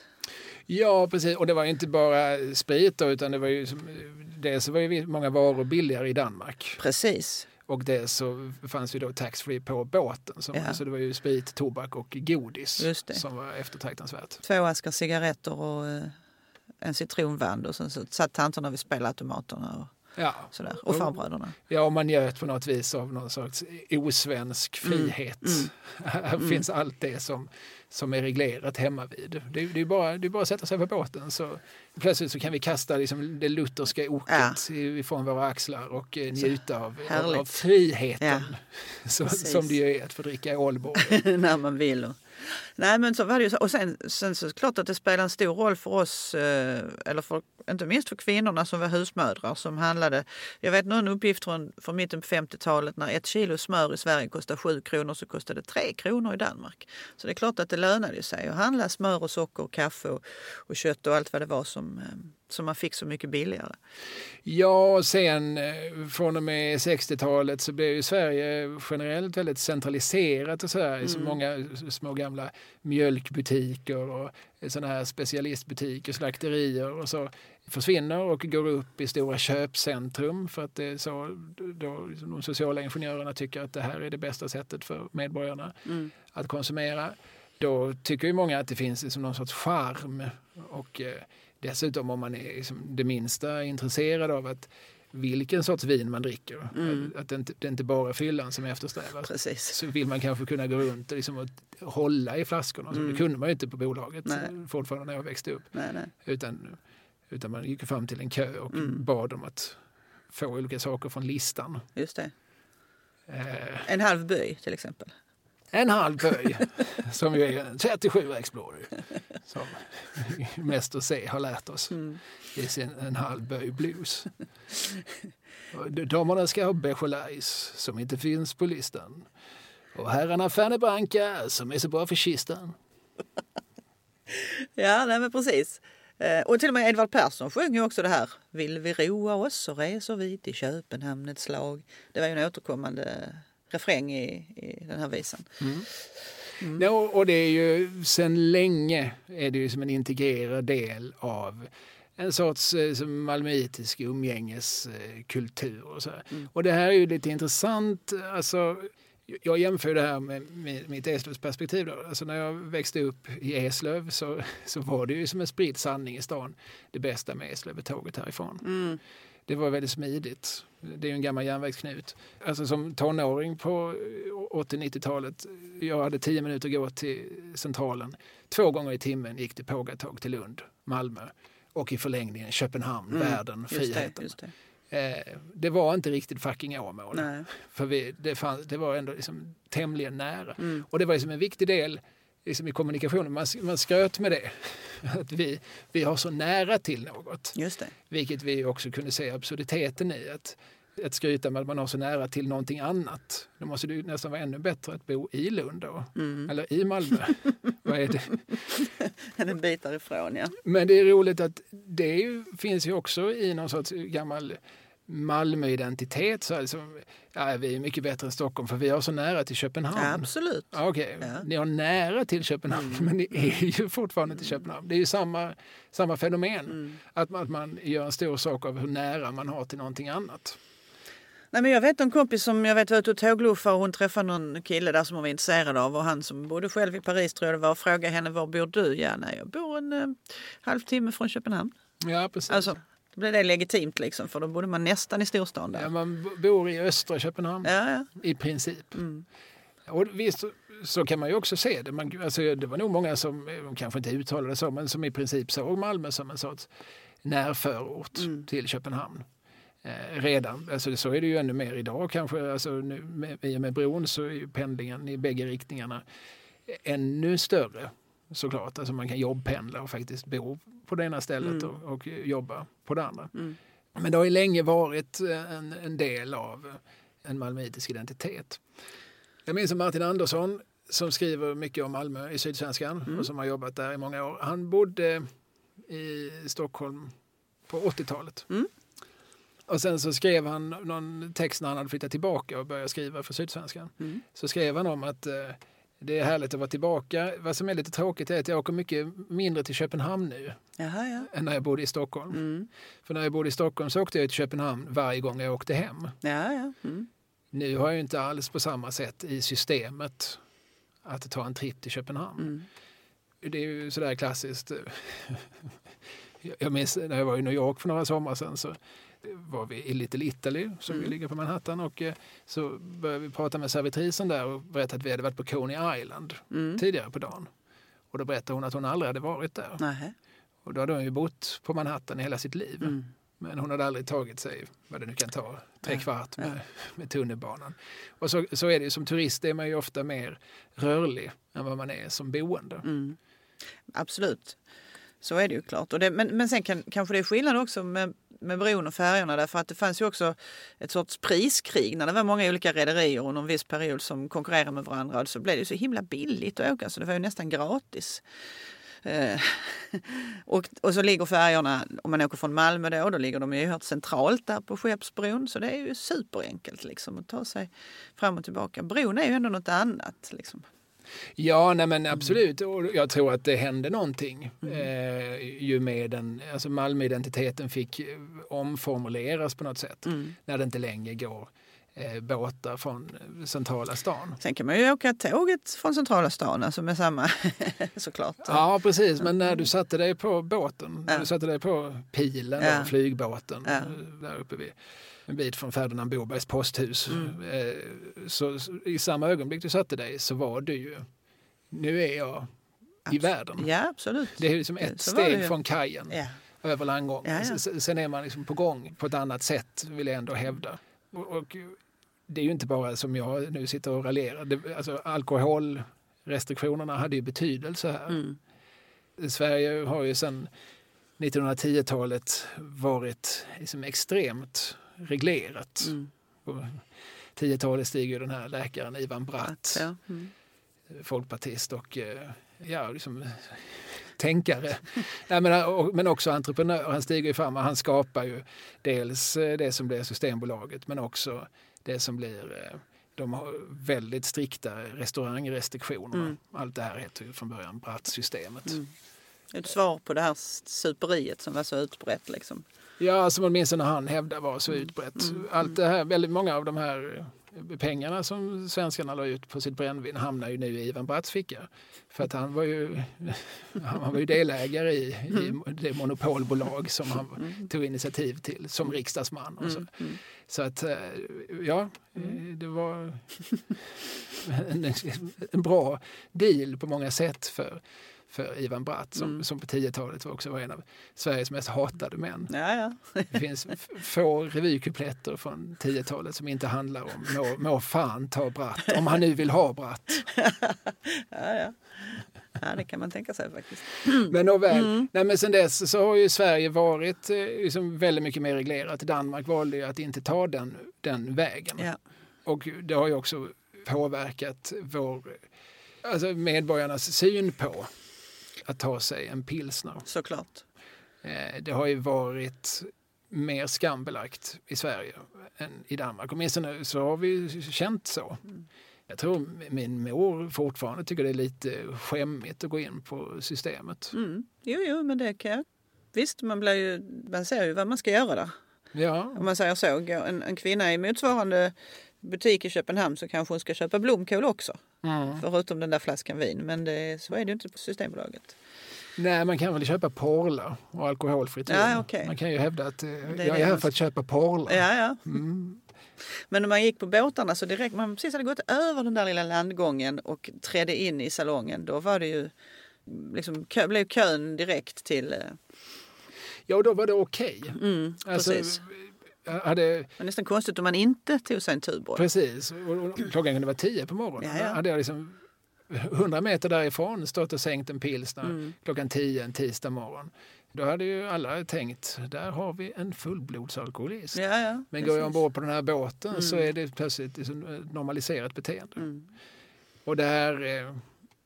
Ja, precis. Och det var inte bara sprit då, utan det var ju, dels var ju många varor billigare i Danmark. Precis. Och det så fanns ju då taxfree på båten. Som, ja. Så det var ju sprit, tobak och godis som var eftertraktansvärt. Två askar cigaretter och en citronvand och sen så satt tanterna vid spelautomaterna och, ja. sådär, och farbröderna. Ja, och man njöt på något vis av någon sorts osvensk frihet. Mm. Mm. Här mm. finns allt det som, som är reglerat hemma vid. Det, det är bara, det är bara att sätta sig på båten så plötsligt så kan vi kasta liksom det lutherska oket ja. ifrån våra axlar och eh, njuta av, av, av friheten ja. så, som det ju är att få dricka Ålborg. När man vill. Och nej, men så var det ju så. Och sen, sen så är det klart att det spelar en stor roll för oss, eh, eller för, inte minst för kvinnorna som var husmödrar som handlade. Jag vet någon uppgift från, från mitten på femtiotalet när ett kilo smör i Sverige kostade sju kronor så kostade det tre kronor i Danmark. Så det är klart att det lönade sig att handla smör och socker och kaffe och, och kött och allt vad det var som, som man fick så mycket billigare. Ja, och sen från och med sextiotalet så blev ju Sverige generellt väldigt centraliserat och så här. Mm. Så många små gamla mjölkbutiker och sådana här specialistbutiker, slakterier och så försvinner och går upp i stora köpcentrum för att det är så då de sociala ingenjörerna tycker att det här är det bästa sättet för medborgarna mm. att konsumera. Då tycker ju många att det finns liksom någon sorts charm och eh, dessutom om man är liksom det minsta intresserad av att vilken sorts vin man dricker. Mm. Att det inte, det är inte bara fyllan som eftersträvas. Precis. Så vill man kanske kunna gå runt och, liksom och hålla i flaskorna. Mm. Så det kunde man ju inte på bolaget nej. fortfarande när jag växte upp. Nej, nej. Utan, utan man gick fram till en kö och mm. bad om att få olika saker från listan. Just det. Eh. En halv böj till exempel. En halv böj som ju är en trettiosju Explorer som Mäster C har lärt oss mm. i sin en halv böj blues. Damerna ska ha Beaujolais som inte finns på listan. Och herrarna Fernet Branca som är så bra för kistan. Ja, nej men precis. Och till och med Edvard Persson sjöng ju också det här. Vill vi roa oss så reser vi till Köpenhamn ett slag. Det var ju en återkommande refräng i, i den här visan. Mm. Mm. Ja, och det är ju sedan länge är det ju som en integrerad del av en sorts som malmöitisk umgängeskultur och så här. Mm. Och det här är ju lite intressant. Alltså, jag jämför det här med, med mitt Eslövsperspektiv då. Alltså när jag växte upp i Eslöv så, så var det ju som en spridd sanning i stan. Det bästa med Eslöv är tåget härifrån. Mm. Det var väldigt smidigt. Det är ju en gammal järnvägsknut. Alltså som tonåring på åttio-nittiotalet, jag hade tio minuter att gå till centralen. Två gånger i timmen gick det pågatåg till Lund, Malmö och i förlängningen Köpenhamn, mm, världen, friheten. Just det, just det. Eh, det var inte riktigt fucking Åmål. Nej. För vi, det, fann, det var ändå liksom tämligen nära. Mm. Och det var liksom en viktig del liksom i kommunikationen. Man, man skröt med det. Att vi, vi har så nära till något. Just det. Vilket vi också kunde se absurditeten i. Att, att skryta med att man har så nära till någonting annat. Då måste det nästan vara ännu bättre att bo i Lund då. Mm. Eller i Malmö. Vad är det? En bit därifrån, ja. Men det är roligt att det ju, finns ju också i någon sorts gammal Malmö-identitet. Så alltså, ja, vi är mycket bättre än Stockholm för vi har så nära till Köpenhamn. Ja, absolut. Okej, okay. Ja. Ni har nära till Köpenhamn mm. men ni är ju fortfarande till Köpenhamn. Det är ju samma, samma fenomen. Mm. Att, man, att man gör en stor sak av hur nära man har till någonting annat. Nej, men jag vet en kompis som jag vet var ute och tågluffa och hon träffade någon kille där som hon var intresserad av och han som bodde själv i Paris tror jag det var och frågade henne var bor du? Ja, nej, jag bor en eh, halvtimme från Köpenhamn. Ja, precis. Alltså, Då blev det legitimt liksom, för då bodde man nästan i storstan där. Ja, man bor i östra Köpenhamn Ja, ja. i princip. Mm. Och visst, så kan man ju också se det. Man, alltså, det var nog många som, de kanske inte uttalade så, men som i princip såg Malmö som en sorts närförort mm. till Köpenhamn. Eh, redan. Alltså, så är det ju ännu mer idag kanske. Alltså, nu, med, I och med bron så är ju pendlingen i bägge riktningarna ännu större. Såklart, alltså man kan jobbpendla och faktiskt bo på det ena stället mm. och, och jobba på det andra. Mm. Men det har ju länge varit en, en del av en malmöitisk identitet. Jag minns Martin Andersson som skriver mycket om Malmö i Sydsvenskan mm. och som har jobbat där i många år. Han bodde i Stockholm på åttiotalet. Mm. Och sen så skrev han någon text när han hade flyttat tillbaka och började skriva för Sydsvenskan. Mm. Så skrev han om att eh, det är härligt att vara tillbaka. Vad som är lite tråkigt är att jag åker mycket mindre till Köpenhamn nu. Jaha, ja. Än när jag bodde i Stockholm. Mm. För när jag bodde i Stockholm så åkte jag till Köpenhamn varje gång jag åkte hem. Ja, ja. Mm. Nu har jag inte alls på samma sätt i systemet att ta en tripp till Köpenhamn. Mm. Det är ju sådär klassiskt. Jag minns när jag var i New York för några sommar sedan så var vi i Little Italy som mm. ligger på Manhattan och så började vi prata med servitrisen där och berättade att vi hade varit på Coney Island mm. tidigare på dagen. Och då berättade hon att hon aldrig hade varit där. Nähe. Och då hade hon ju bott på Manhattan i hela sitt liv. Mm. Men hon hade aldrig tagit sig, vad det nu kan ta, tre kvart med, med tunnelbanan. Och så, så är det ju som turist är man ju ofta mer rörlig än vad man är som boende. Mm. Absolut. Så är det ju klart. Och det, men, men sen kan, kanske det är skillnad också med, med bron och färgerna därför att det fanns ju också ett sorts priskrig när det var många olika rederier och någon viss period som konkurrerade med varandra och så blev det så himla billigt att åka så det var ju nästan gratis. Eh, och, och så ligger färgerna, om man åker från Malmö då, då ligger de ju helt centralt där på Skeppsbron så det är ju superenkelt liksom att ta sig fram och tillbaka. Bron är ju ändå något annat liksom. Ja, nej men absolut. Och jag tror att det hände någonting mm. eh, ju med den, alltså Malmö-identiteten fick omformuleras på något sätt mm. när det inte längre går eh, båtar från centrala stan. Sen kan man ju åka tåget från centrala stan, alltså med samma såklart. Ja, precis. Men när du satte dig på båten, ja. du satte dig på pilen, ja. och flygbåten ja. där uppe vid en bit från Ferdinand Bobergs posthus. Mm. Så, så i samma ögonblick du satte dig så var du ju, nu är jag i Abs- världen. Ja, absolut. Det är liksom ett så steg från kajen ja. över landgång. Ja, ja. Sen är man liksom på gång på ett annat sätt, vill jag ändå hävda. Och, och det är ju inte bara som jag nu sitter och raljerar. Det, alltså, alkoholrestriktionerna hade ju betydelse här. Mm. Sverige har ju sedan nittonhundratiotalet varit liksom extremt reglerat. Mm. På tiotalet stiger den här läkaren Ivan Bratt, ja. mm. folkpartist och ja, liksom, tänkare. Nej, men, och, men också entreprenör. Han stiger ju fram och han skapar ju dels det som blir Systembolaget men också det som blir, de har väldigt strikta restaurangrestriktioner. Mm. Allt det här heter ju från början Bratt-systemet. Mm. Ett svar på det här superiet som var så utbrett liksom. Ja, som åtminstone han hävdar var så utbrett. Mm. Allt det här, väldigt många av de här pengarna som svenskarna la ut på sitt brännvin hamnar ju nu i Ivan Bratts ficka. För att han var ju, han var ju delägare i, mm. i det monopolbolag som han mm. tog initiativ till som riksdagsman. Och så. Mm. Mm. så att, ja, det var en, en bra deal på många sätt för för Ivan Bratt som, mm. som på tiotalet var också var en av Sveriges mest hatade män. Ja, ja. Det finns f- få revykupletter från tiotalet som inte handlar om må, må fan ta Bratt, om han nu vill ha Bratt. ja, ja. Ja, det kan man tänka sig faktiskt. Men nåväl, mm. nej, men sen dess så har ju Sverige varit eh, liksom väldigt mycket mer reglerat. Danmark valde ju att inte ta den, den vägen. Ja. Och det har ju också påverkat vår, alltså medborgarnas syn på att ta sig en pilsner. Såklart. Det har ju varit mer skambelagt i Sverige än i Danmark. Åtminstone så har vi känt så. Mm. Jag tror min mor fortfarande tycker det är lite skämmigt att gå in på systemet. Mm. Jo, jo, men det kan jag. Visst, man, blir ju, man ser ju vad man ska göra där. Ja. Om man säger så, en, en kvinna i motsvarande butik i Köpenhamn så kanske hon ska köpa blomkål också. Mm. Förutom den där flaskan vin. Men det, så är det ju inte på Systembolaget. Nej, man kan väl köpa porla och alkoholfritt vin. Ja, okay. Man kan ju hävda att eh, är jag det är här man... för att köpa porla. Ja, ja. Mm. Men när man gick på båtarna så direkt, man precis hade gått över den där lilla landgången och trädde in i salongen, då var det ju liksom, kö, blev kön direkt till... Eh... Ja, då var det okej. Okay. Mm, alltså, precis. Hade... Det var nästan konstigt om man inte tog sig en tuborg. Precis, och, och klockan kunde vara tio på morgonen. Ja, ja. Hade jag liksom hundra meter därifrån stått och sänkt en pilsner Mm. klockan tio en tisdag morgon. Då hade ju alla tänkt, där har vi en fullblodsalkoholist. Ja, ja, Men precis. går jag ombord på den här båten Mm. så är det plötsligt liksom ett normaliserat beteende. Mm. Och det här eh,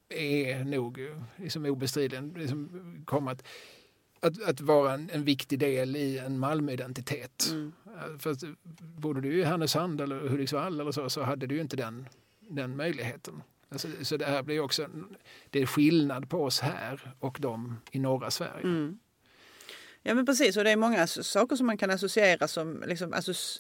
är nog liksom obestridligen liksom kommer att, att, att vara en, en viktig del i en Malmö-identitet. Mm. För att, bodde du i Härnösand eller Hudiksvall eller så, så hade du ju inte den, den möjligheten. Alltså, så det här blir också, det är skillnad på oss här och de i norra Sverige. Mm. Ja, men precis, och det är många saker som man kan associera som liksom, associ-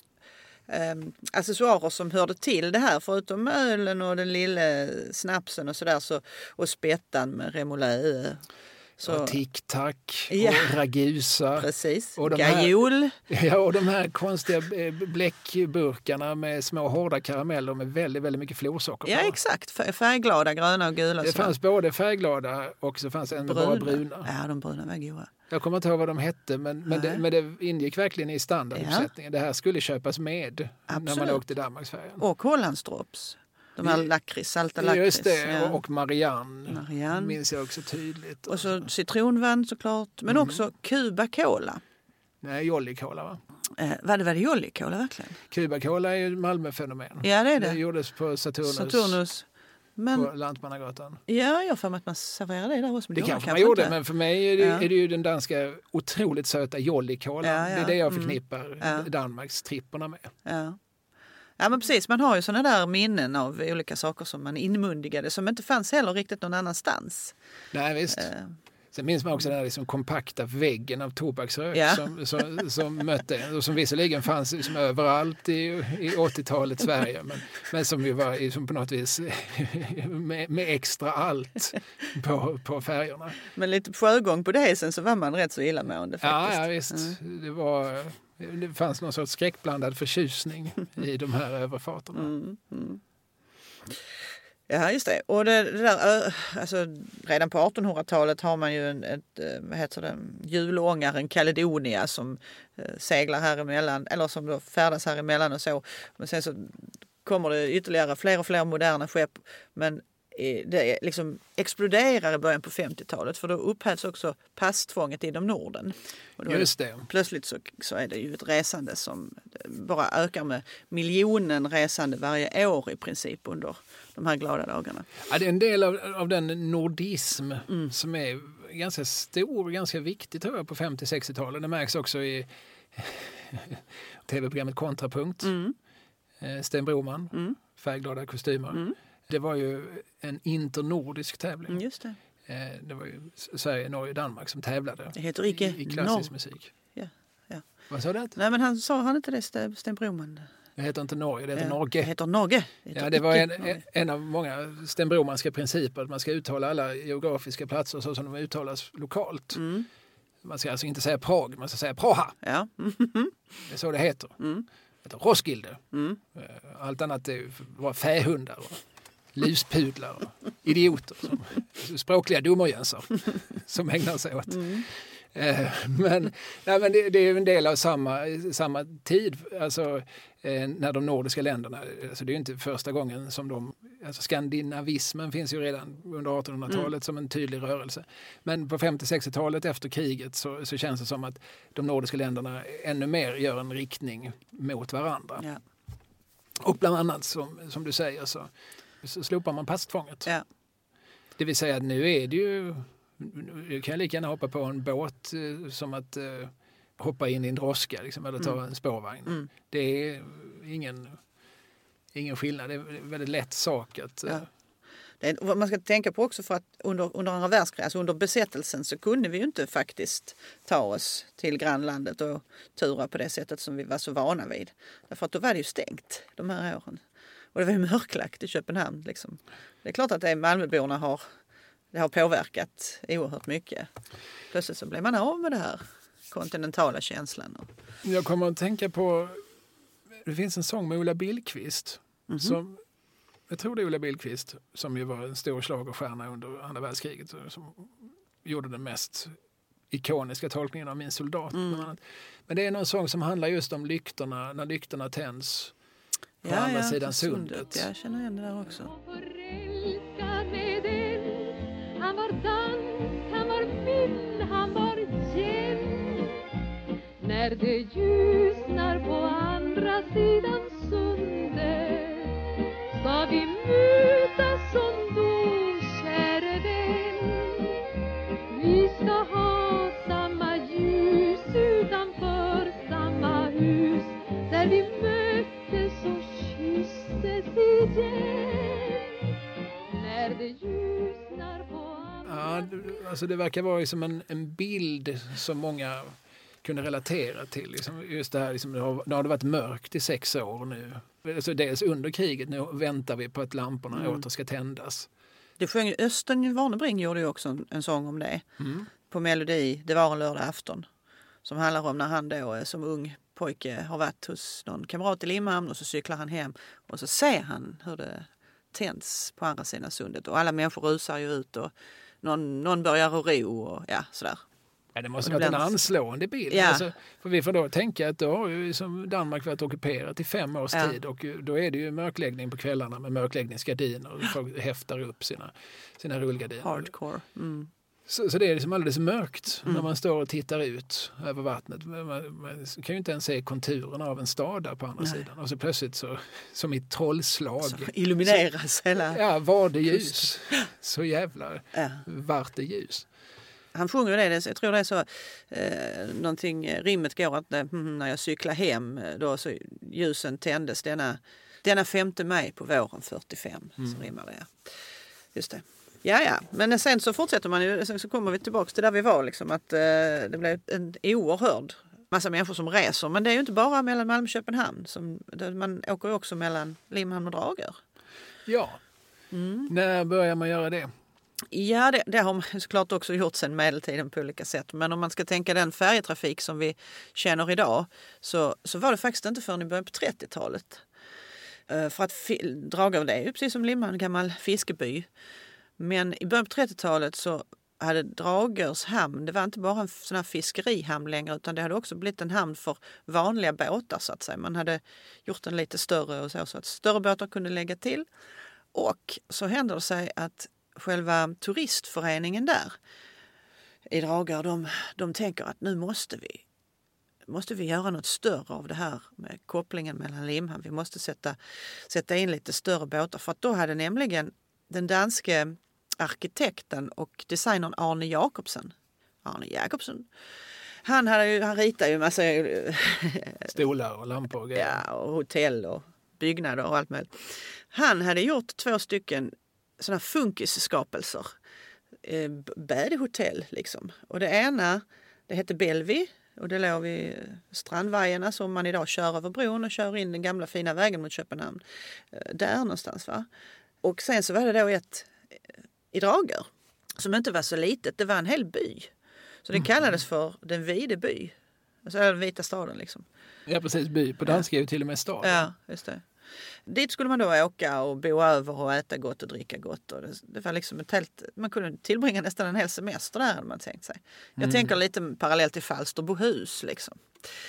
um, accessoarer som hörde till det här, förutom ölen och den lilla snapsen och sådär, så, och spettan med remoulade. Så... Och tic-tac Ja. och ragusa. Precis, och de gajol. Här, ja, och de här konstiga bläckburkarna med små hårda karameller med väldigt, väldigt mycket florsocker på. Ja, exakt. Färgglada, gröna och gula. Det så. fanns både färgglada och så fanns en med bara bruna. Ja, de bruna var goda. Jag kommer inte ihåg vad de hette, men, men, det, men det ingick verkligen i standarduppsättningen. Ja. Det här skulle köpas med. Absolut. När man åkte Danmarksfärjan. Och Hollandsdrops. De här lakrits, salta lakrits. Just det, ja. och Marianne. Marianne. Minns jag också tydligt. Och så citronvann såklart, men mm. också Cuba Cola. Nej, Jolly Cola va? Eh, var det var det Jolly Cola verkligen? Cuba Cola är ju ett Malmö-fenomen. Ja, det är det. Det gjordes på Saturnus. Saturnus. Men, på Lantmannagatan. Ja, jag har för mig att man serverar det där också. Men det det kanske man man gjorde, inte. men för mig är det, Ja. är det ju den danska otroligt söta Jolly Cola. Ja, ja. Det är det jag Mm. förknippar Ja. Danmarks tripporna med. Ja. Ja, men precis. Man har ju såna där minnen av olika saker som man inmundigade som inte fanns heller riktigt någon annanstans. Nej, visst. Uh. Sen minns man också den här liksom kompakta väggen av tobaksrök Ja. som, som, som mötte, och som visserligen fanns liksom överallt i, i åttiotalets Sverige, men, men som ju var liksom på något vis med, med extra allt på, på färgerna. Men lite sjögång på det sen så var man rätt så illamående faktiskt. Ja, ja visst. Mm. Det, var, det fanns någon sorts skräckblandad förtjusning i de här överfarterna. Mm, mm. Ja, just det. Och det, det där, alltså, redan på artonhundratalet har man ju en, ett, vad heter det, julångaren Caledonia som eh, seglar här emellan, eller som då färdas här emellan och så. Men sen så kommer det ytterligare fler och fler moderna skepp, men det liksom exploderar i början på femtiotalet, för då upphävs också passtvånget inom Norden. Och då Just det. Plötsligt så, så är det ju ett resande som bara ökar med miljonen resande varje år i princip under de här glada dagarna. Ja, det är en del av, av den nordism mm. som är ganska stor och ganska viktig tror jag på femtio-sextiotalet. Det märks också i tv-programmet Kontrapunkt. Mm. Sten Broman, mm. färgglada kostymer. Mm. Det var ju en internordisk tävling. Mm, just det. Det var ju Sverige, Norge och Danmark som tävlade. Det heter icke i, i klassisk Nor- musik. Ja, ja. Vad sa du? Nej, men han sa han inte det, Sten Broman? Det heter inte Norge, det heter ja, Norge. Det heter Norge. Det heter ja, det var en, Norge. en av många Sten Bromanska principer att man ska uttala alla geografiska platser så som de uttalas lokalt. Mm. Man ska alltså inte säga Prag, man ska säga Praha. Ja. Det är så det heter. Mm. Det heter Roskilde. Mm. Allt annat är var fähundar och luspudlar och idioter. Som, språkliga dummerjönsar som ägnar sig åt. Mm. Men, nej, men det, det är en del av samma, samma tid, alltså eh, när de nordiska länderna, alltså det är ju inte första gången som de, alltså skandinavismen finns ju redan under artonhundratalet mm. som en tydlig rörelse. Men på femtio-sextiotalet efter kriget så, så känns det som att de nordiska länderna ännu mer gör en riktning mot varandra. Ja. Och bland annat som, som du säger så, så slopar man passtvånget. Ja. Det vill säga att nu är det ju, du kan lika gärna hoppa på en båt eh, som att eh, hoppa in i en droska liksom, eller ta mm. en spårvagn. Mm. Det är ingen, ingen skillnad. Det är en väldigt lätt sak att... Ja. Det är, man ska tänka på också för att under, under andra världskriget, alltså under besättelsen så kunde vi ju inte faktiskt ta oss till grannlandet och tura på det sättet som vi var så vana vid. Därför att då var det ju stängt de här åren. Och det var ju mörklagt i Köpenhamn. Liksom. Det är klart att det Malmöborna har det har påverkat oerhört mycket. Plötsligt så blir man av med det här kontinentala känslan. Jag kommer att tänka på, det finns en sång med Ulla Billqvist. Mm-hmm. Som, jag tror det är Ulla Billqvist som ju var en stor schlagerstjärna under andra världskriget. Som gjorde den mest ikoniska tolkningen av Min soldat. Mm. Men det är någon sång som handlar just om lyktorna, när lyktorna tänds på ja, andra ja, sidan sundet. Jag känner igen det där också. Han var dansk, han var min, han var jämn. När det ljusnar på andra sidan sundet ska vi mötas som då, käre vän. Vi ska ha samma ljus utanför samma hus där vi möttes och kysstes igen. När det ljusnar på andra... Ja, alltså det verkar vara liksom en, en bild som många kunde relatera till. Liksom just det här, liksom, det, har, det har varit mörkt i sex år nu. Alltså dels under kriget, nu väntar vi på att lamporna mm. åter ska tändas. Det sjöng Östen Warnerbring gjorde ju också en, en sång om det. Mm. På melodi, det var en lördag afton. Som handlar om när han då som ung pojke har varit hos någon kamrat i Limhamn och så cyklar han hem. Och så ser han hur det tänds på andra sidan sundet. Och alla människor rusar ju ut och någon, någon börjar ro och ja, sådär. Ja, det måste vara en anslående bild. Ja. Alltså, för vi får då tänka att då har ju som Danmark varit ockuperat i fem års ja. tid och då är det ju mörkläggning på kvällarna med mörkläggningsgardiner och folk häftar upp sina, sina rullgardiner. Hardcore. Mm. Så, så det är liksom alldeles mörkt mm. när man står och tittar ut över vattnet. Man, man kan ju inte ens se konturerna av en stad där på andra Nej. sidan. Och så plötsligt så, som i ett trollslag. Så illumineras så, hela... Ja, var det ljus. Så jävlar ja. vart det ljus. Han sjunger det, jag tror det är så eh, någonting, rimmet går att mm, när jag cyklar hem då så ljusen tändes denna, denna femte maj på våren fyrtiofem. Mm. Så rimmar det. Just det. Ja, ja. Men sen så fortsätter man ju, sen så kommer vi tillbaka till där vi var liksom, att eh, det blev en oerhörd massa människor som reser. Men det är ju inte bara mellan Malmö och Köpenhamn. Som, man åker ju också mellan Limhamn och Dragör. Ja. Mm. När börjar man göra det? Ja, det, det har man såklart också gjort sedan medeltiden på olika sätt. Men om man ska tänka den färjetrafik som vi känner idag så, så var det faktiskt inte förrän i början på trettiotalet. Uh, för att Dragör, det är ju precis som Limhamn, en gammal fiskeby. Men i början på trettiotalet så hade Dragörs hamn, det var inte bara en sån här fiskerihamn längre utan det hade också blivit en hamn för vanliga båtar så att säga. Man hade gjort den lite större och så, så att större båtar kunde lägga till. Och så händer det sig att själva turistföreningen där i Dragör, de, de tänker att nu måste vi, måste vi göra något större av det här med kopplingen mellan Limhamn. Vi måste sätta, sätta in lite större båtar för att då hade nämligen den danske arkitekten och designern Arne Jacobsen, Arne Jacobsen, han, hade ju, han ritade ju en massa stolar och lampor och grejer. Ja, och hotell och byggnader och allt möjligt. Han hade gjort två stycken sådana funkisskapelser. Eh, bädhotell liksom. Och det ena, det hette Bellevue och det låg vid Strandvajerna som man idag kör över bron och kör in den gamla fina vägen mot Köpenhamn. Eh, där någonstans va. Och sen så var det då ett eh, i Dragör som inte var så litet. Det var en hel by. Så det kallades för den vide by. Alltså den vita staden liksom. Ja precis, by. På danska är ju till och med stad. Ja, just det. Dit skulle man då åka och bo över och äta gott och dricka gott. Och det, det var liksom ett helt, man kunde tillbringa nästan en hel semester där hade man tänkt sig. Jag mm. tänker lite parallellt till Falsterbohus liksom.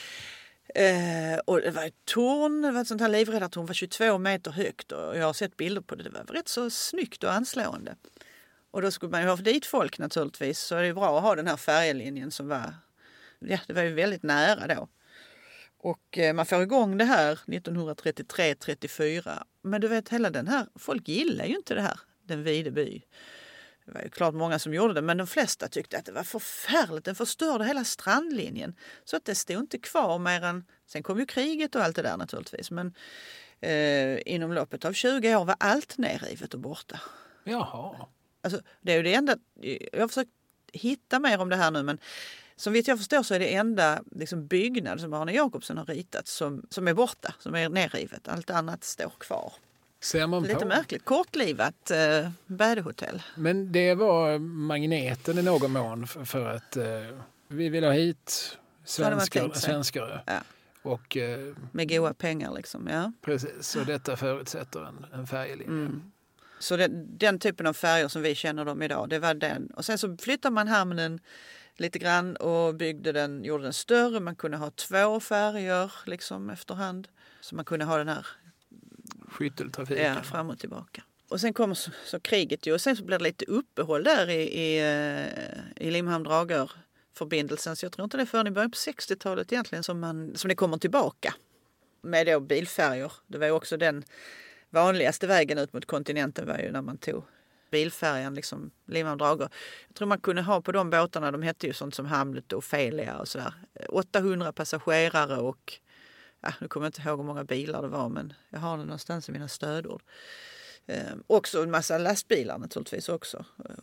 Eh, och det var ett torn, det var ett sånt här livräddartorn, var tjugotvå meter högt och jag har sett bilder på det. Det var rätt så snyggt och anslående. Och då skulle man ju ha dit folk naturligtvis, så är det ju bra att ha den här färjelinjen som var, ja det var ju väldigt nära då. Och man får igång det här nittonhundratrettiotre trettiofyra. Men du vet, hela den här, folk gillar ju inte det här, den vide by. Det var ju klart många som gjorde det, men de flesta tyckte att det var förfärligt. Den förstörde hela strandlinjen. Så att det stod inte kvar mer än, sen kom ju kriget och allt det där naturligtvis. Men eh, inom loppet av tjugo år var allt nerrivet och borta. Jaha. Alltså, det är ju det enda, jag har försökt hitta mer om det här nu, men som vet jag förstår så är det enda liksom, byggnad som Arne Jacobsen har ritat som, som är borta, som är nerrivet. Allt annat står kvar. Ser man Lite på. märkligt. Kortlivat eh, bädehotell. Men det var magneten i någon mån för, för att eh, vi vill ha hit svenskar. svenskar. Ja. Och, eh, Med goda pengar liksom, ja. Precis, och detta förutsätter en, en färjelinje. Mm. Så det, den typen av färger som vi känner dem idag, det var den. Och sen så flyttade man hamnen lite grann och byggde den, gjorde den större. Man kunde ha två färger liksom efterhand. Så man kunde ha den här Skytteltrafiken. ja, fram och tillbaka. Och sen kom så, så kriget ju. Och sen så blev det lite uppehåll där i, i, i Limhamn-Dragör-förbindelsen. Så jag tror inte det är förrän i början på sextiotalet egentligen som, man, som det kommer tillbaka. Med då bilfärger. Det var ju också den vanligaste vägen ut mot kontinenten var ju när man tog bilfärjan, liksom Limhamn-Dragör. Jag tror man kunde ha på de båtarna, de hette ju sånt som Hamlet och Ofelia och sådär. åttahundra passagerare och ja, nu kommer jag inte ihåg hur många bilar det var, men jag har det någonstans i mina stödord. Eh, också en massa lastbilar naturligtvis också.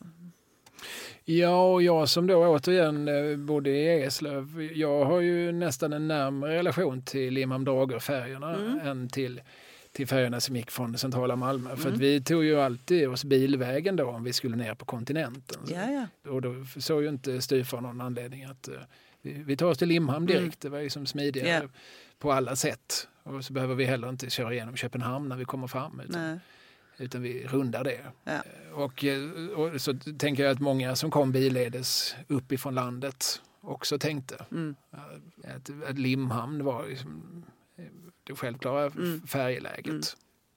Ja, och jag som då återigen bodde i Eslöv, jag har ju nästan en närmare relation till Limhamn-Dragör-färgerna mm. än till, till färgerna som gick från centrala Malmö. Mm. För att vi tog ju alltid oss bilvägen då om vi skulle ner på kontinenten. Ja, ja. Och då såg ju inte styvfar någon anledning att uh, vi, vi tar oss till Limhamn direkt. Mm. Det var ju som smidigare yeah. på alla sätt. Och så behöver vi heller inte köra igenom Köpenhamn när vi kommer fram. Utan, Nej. utan vi rundar det. Ja. Och, och så tänker jag att många som kom biledes uppifrån landet också tänkte mm. att, att Limhamn var liksom det självklara mm. färjeläget. Mm.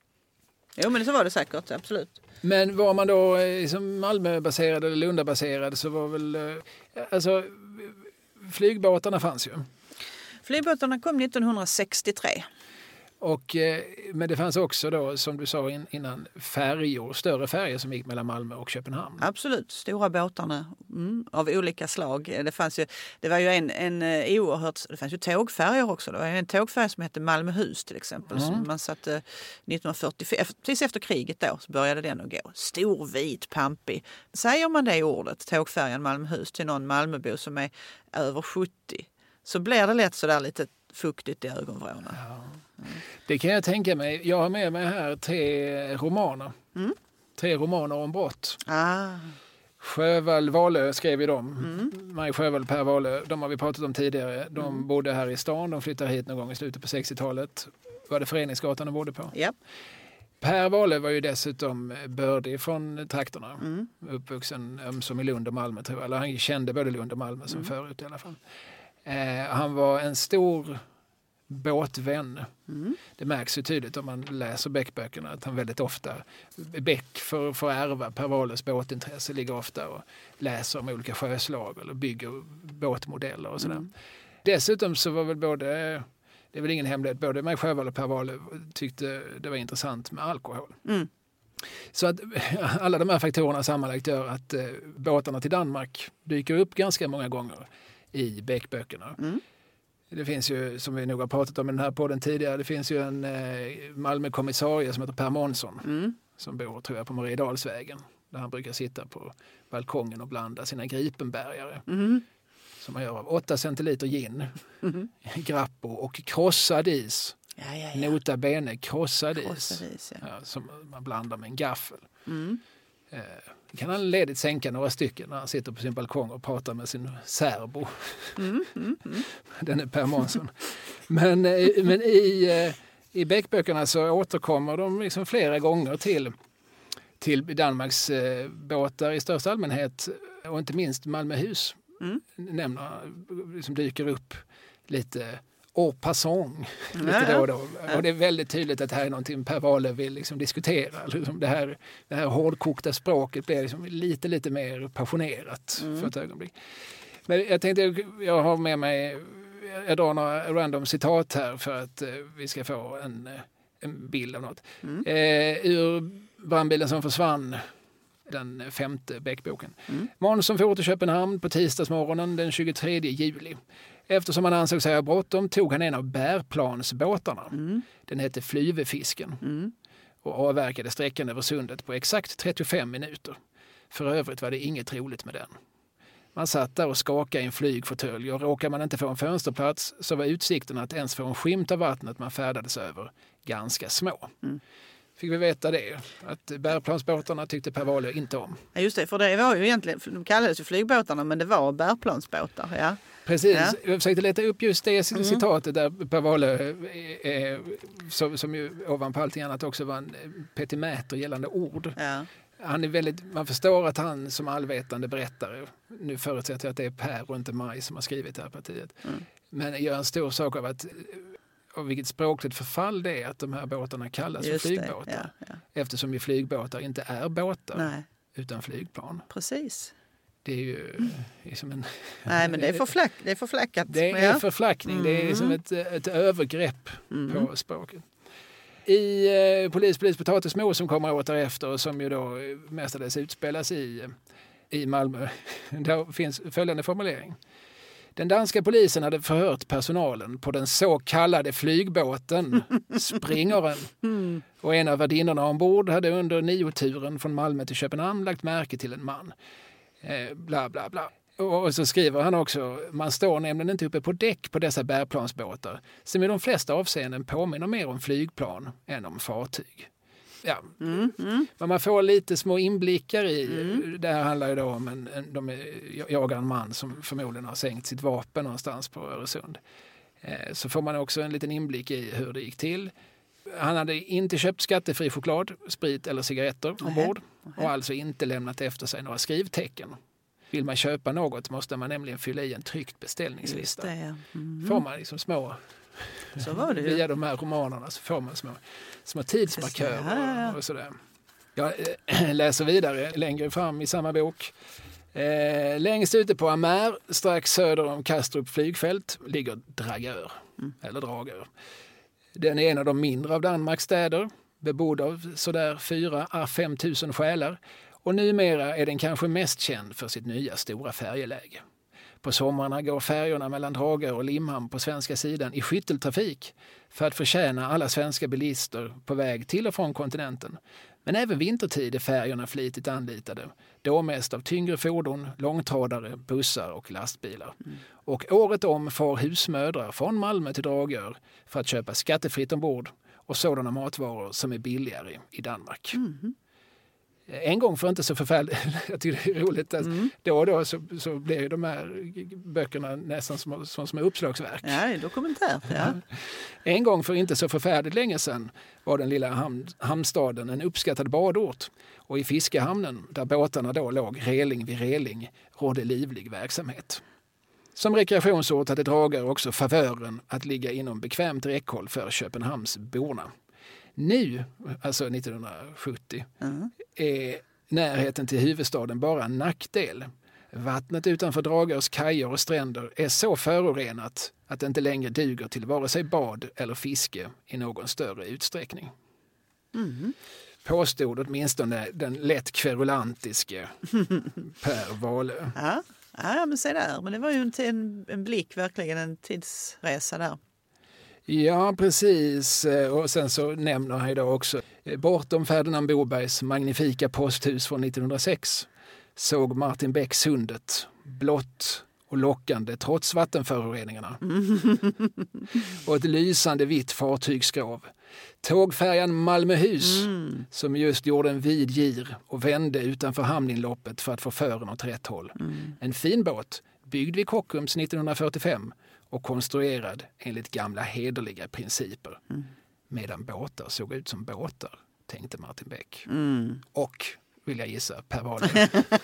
Jo, men så var det säkert, absolut. Men var man då liksom Malmö-baserad eller Lunda-baserad så var väl alltså flygbåtarna fanns ju. Flygbåtarna kom nittonhundrasextiotre. Och, men det fanns också då, som du sa innan, färjor, större färjor som gick mellan Malmö och Köpenhamn. Absolut, stora båtarna mm, av olika slag. Det fanns ju, det var ju en, en oerhört, det fanns ju tågfärjor också. Det var en tågfärja som hette Malmöhus till exempel. Mm. Som man satte nittonhundrafyrtiofem, precis efter kriget då så började den att gå. Stor, vit, pampig. Säger man det ordet, tågfärjan Malmöhus, till någon Malmöbo som är över sjuttio så blir det lätt sådär lite fuktigt i ögonvrårna. Ja. Mm. Det kan jag tänka mig. Jag har med mig här tre romaner. Mm. Tre romaner om brott. Ah. Sjövall Wahlöö skrev ju dem. Mm. Maj Sjövall och Per Wahlöö. De har vi pratat om tidigare. De mm. bodde här i stan. De flyttade hit någon gång i slutet på sextiotalet. Var det Föreningsgatan de bodde på? Yep. Per Wahlöö var ju dessutom bördig från trakterna. Mm. Uppvuxen som i Lund och Malmö tror jag. Eller han kände både Lund och Malmö som mm. förut i alla fall. Eh, han var en stor båtvän. Mm. Det märks ju tydligt om man läser Beck-böckerna att han väldigt ofta, Beck för, för ärva Per Wahlöös båtintresse, ligger ofta och läser om olika sjöslag eller bygger båtmodeller och sådär. Mm. Dessutom så var väl både, det är väl ingen hemlighet, både Maj Sjövall och Per Wahlöö tyckte det var intressant med alkohol. Mm. Så att alla de här faktorerna sammanlagt gör att eh, båtarna till Danmark dyker upp ganska många gånger i Beck-böckerna. Mm. Det finns ju, som vi nog har pratat om i den här podden tidigare, det finns ju en eh, Malmö-kommissarie som heter Per Månsson mm. som bor, tror jag, på Mariedalsvägen. Där han brukar sitta på balkongen och blanda sina gripenbergare. Mm. Som man gör av åtta centiliter gin, mm. grappo och krossad is. Ja, ja, ja. Nota bene, krossad is. Krossad is ja. Ja, som man blandar med en gaffel. Mm. Eh, kan han ledigt sänka några stycken när han sitter på sin balkong och pratar med sin särbo. Mm, mm, mm. Den är Per Månsson. Men, men i, i Beck-böckerna så återkommer de liksom flera gånger till, till Danmarks båtar i största allmänhet och inte minst Malmöhus. Mm. Nämner, liksom dyker upp lite au passant lite ja, då och då. Ja. Och det är väldigt tydligt att det här är någonting Per Wahlöö vill liksom diskutera. Liksom det, här, det här hårdkokta språket blir liksom lite, lite mer passionerat mm. för ett ögonblick. Men jag tänkte, jag har med mig, jag drar några random citat här för att eh, vi ska få en, en bild av något. Mm. Eh, ur Brandbilen som försvann, den femte Beck-boken. Mm. Månsson for till Köpenhamn på tisdagsmorgonen den tjugotredje juli. Eftersom han ansåg sig ha bråttom tog han en av bärplansbåtarna. Mm. Den hette Flyvefisken. Mm. Och avverkade sträckan över sundet på exakt trettiofem minuter. För övrigt var det inget roligt med den. Man satt där och skakade i en flygfåtölj och råkar man inte få en fönsterplats så var utsikterna att ens få en skymt av vattnet man färdades över ganska små. Mm. fick vi veta det. Att bärplansbåtarna tyckte Per Wahlöö inte om. Ja, just det, för det var ju egentligen, de kallades ju flygbåtarna, men det var bärplansbåtar, ja. Precis, ja. Jag försökte leta upp just det Mm. citatet där Per Wahlöö, eh, som, som ju ovanpå allting annat också var en petimäter gällande ord. Ja. Han är väldigt, man förstår att han som allvetande berättare, nu förutsätter jag att det är Per och inte Maj som har skrivit det här partiet, Mm. men gör en stor sak av att av vilket språkligt förfall det är att de här båtarna kallas Just för flygbåtar. det, ja, ja. Eftersom ju flygbåtar inte är båtar Nej, utan flygplan. Precis. Det är ju är som en... Nej, men det är, förflack, det är förflackat. Det är ja. förflackning, det är Mm. som ett, ett övergrepp Mm. på språket. I eh, Polis, polis, potatismos som kommer åter efter och som ju då eh, mestadels utspelas i, i Malmö, där finns följande formulering. Den danska polisen hade förhört personalen på den så kallade flygbåten Springeren. Mm. Och en av värdinnorna ombord hade under nioturen från Malmö till Köpenhamn lagt märke till en man. Eh, bla bla bla. Och, och så skriver han också, man står nämligen inte uppe på däck på dessa bärplansbåtar som i de flesta avseenden påminner mer om flygplan än om fartyg. Ja. Mm. Mm. Men man får lite små inblickar i, Mm. det här handlar ju då om en, en, de är, jagar en man som förmodligen har sänkt sitt vapen någonstans på Öresund. Eh, så får man också en liten inblick i hur det gick till. Han hade inte köpt skattefri choklad, sprit eller cigaretter ombord och alltså inte lämnat efter sig några skrivtecken. Vill man köpa något måste man nämligen fylla i en tryckt beställningslista. Just det, ja. Mm. Får man liksom små, Så var det ju. via de här romanerna så får man små, små tidsmarkörer Ja, ja. och sådär. Jag äh, läser vidare längre fram i samma bok. Eh, längst ute på Amer, strax söder om Kastrup flygfält, ligger Dragör, mm. eller Dragör. Den är en av de mindre av Danmarks städer, bebodd av sådär fyra à fem tusen själar. Och numera är den kanske mest känd för sitt nya stora färjeläge. På sommarna går färjorna mellan Dragör och Limhamn på svenska sidan i skytteltrafik för att förtjäna alla svenska bilister på väg till och från kontinenten. Men även vintertid är färjorna flitigt anlitade, då mest av tyngre fordon, långtradare, bussar och lastbilar. Mm. Och året om får husmödrar från Malmö till Dragör för att köpa skattefritt ombord och sådana matvaror som är billigare i Danmark. Mm. En gång för inte så förfärligt, jag tycker det är roligt att mm. då och då så, så blir ju de här böckerna nästan som, som, som uppslagsverk. Ja, det är dokumentärt. Ja. En gång för inte så förfärligt länge sedan var den lilla ham, hamnstaden en uppskattad badort och i fiskehamnen där båtarna då låg reling vid reling rådde livlig verksamhet. Som rekreationsort hade Dragör också favören att ligga inom bekvämt räckhåll för Köpenhamns borna. Nu, alltså nittonhundrasjuttio, mm. är närheten till huvudstaden bara en nackdel. Vattnet utanför Dragörs kajer och stränder är så förorenat att det inte längre duger till vare sig bad eller fiske i någon större utsträckning. Mm. Påstod åtminstone den lätt kverulantiske Per Wahlöö. Ja. Ja, men se där. Men det var ju en, en, en blick, verkligen en tidsresa där. Ja, precis. Och sen så nämner han idag också bortom Ferdinand Bobergs magnifika posthus från nittonhundrasex såg Martin Beck sundet blått och lockande trots vattenföroreningarna. Och ett lysande vitt fartygsskrov. Tågfärjan Malmöhus mm. som just gjorde en vid gir och vände utanför hamninloppet för att få fören åt rätt håll. Mm. En fin båt byggd vid Kockums nittonhundrafyrtiofem och konstruerad enligt gamla hederliga principer. Mm. Medan båtar såg ut som båtar, tänkte Martin Beck. Mm. Och, vill jag gissa, Per Wahlöö.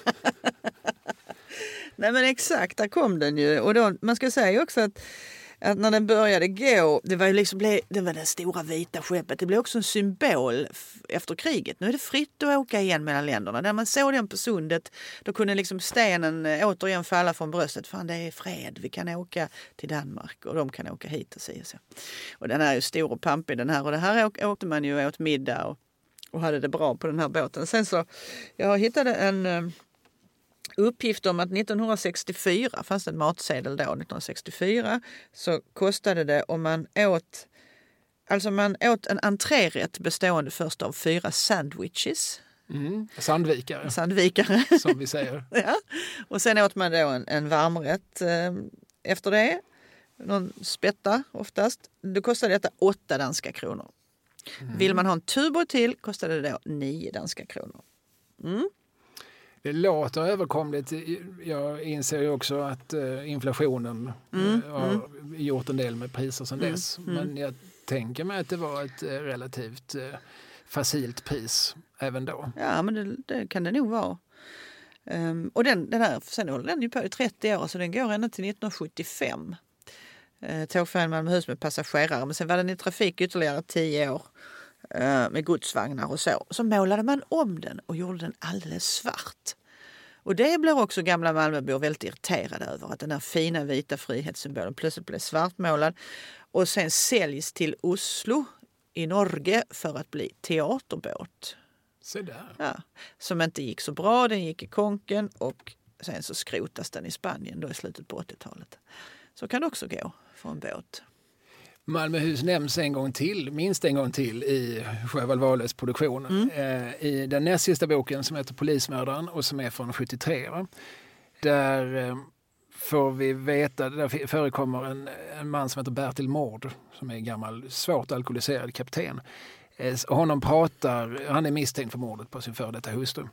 Nej men exakt, där kom den ju. Och då, man ska säga också att, att när den började gå, det var ju liksom det var det stora vita skeppet. Det blev också en symbol efter kriget. Nu är det fritt att åka igen mellan länderna. När man såg den på sundet, då kunde liksom stenen återigen falla från bröstet. Fan, det är fred. Vi kan åka till Danmark och de kan åka hit och så. Och, så. Och den är ju stor och pampig den här. Och det här åkte man ju åt middag och, och hade det bra på den här båten. Sen så, jag hittade en uppgift om att nittonhundrasextiofyra, fanns det en matsedel då, nittonhundrasextiofyra, så kostade det om man åt, alltså man åt en entrérätt bestående först av fyra sandwiches. Mm, sandvikare. Sandvikare. Som vi säger. Ja. Och sen åt man då en, en varmrätt eh, efter det. Någon spätta oftast. Då kostade detta åtta danska kronor. Mm. Vill man ha en Tuborg till kostade det då nio danska kronor. Mm. Det låter överkomligt. Jag inser ju också att inflationen mm. har mm. gjort en del med priser sedan mm. dess. Mm. Men jag tänker mig att det var ett relativt facilt pris även då. Ja, men det, det kan det nog vara. Um, och den, den här, sen håller den ju på i trettio år, så den går ända till nittonhundrasjuttiofem. Uh, Tågfärjan Malmöhus med passagerare, men sen var den i trafik ytterligare tio år uh, med godsvagnar och så. Så målade man om den och gjorde den alldeles svart. Och det blir också gamla Malmöbor väldigt irriterade över, att den här fina vita frihetssymbolen plötsligt blev svartmålad och sen säljs till Oslo i Norge för att bli teaterbåt. Så där. Ja, som inte gick så bra, den gick i konken och sen så skrotas den i Spanien då i slutet på åttiotalet. Så kan det också gå för en båt. Malmöhus nämns en gång till, minst en gång till i Sjöwall Wahlöös produktion. Mm. Eh, I den näst sista boken som heter Polismördaren och som är från sjuttiotre. Va? Där eh, får vi veta, där förekommer en, en man som heter Bertil Mård som är gammal svårt alkoholiserad kapten. Eh, honom pratar, han är misstänkt för mordet på sin före detta hustru.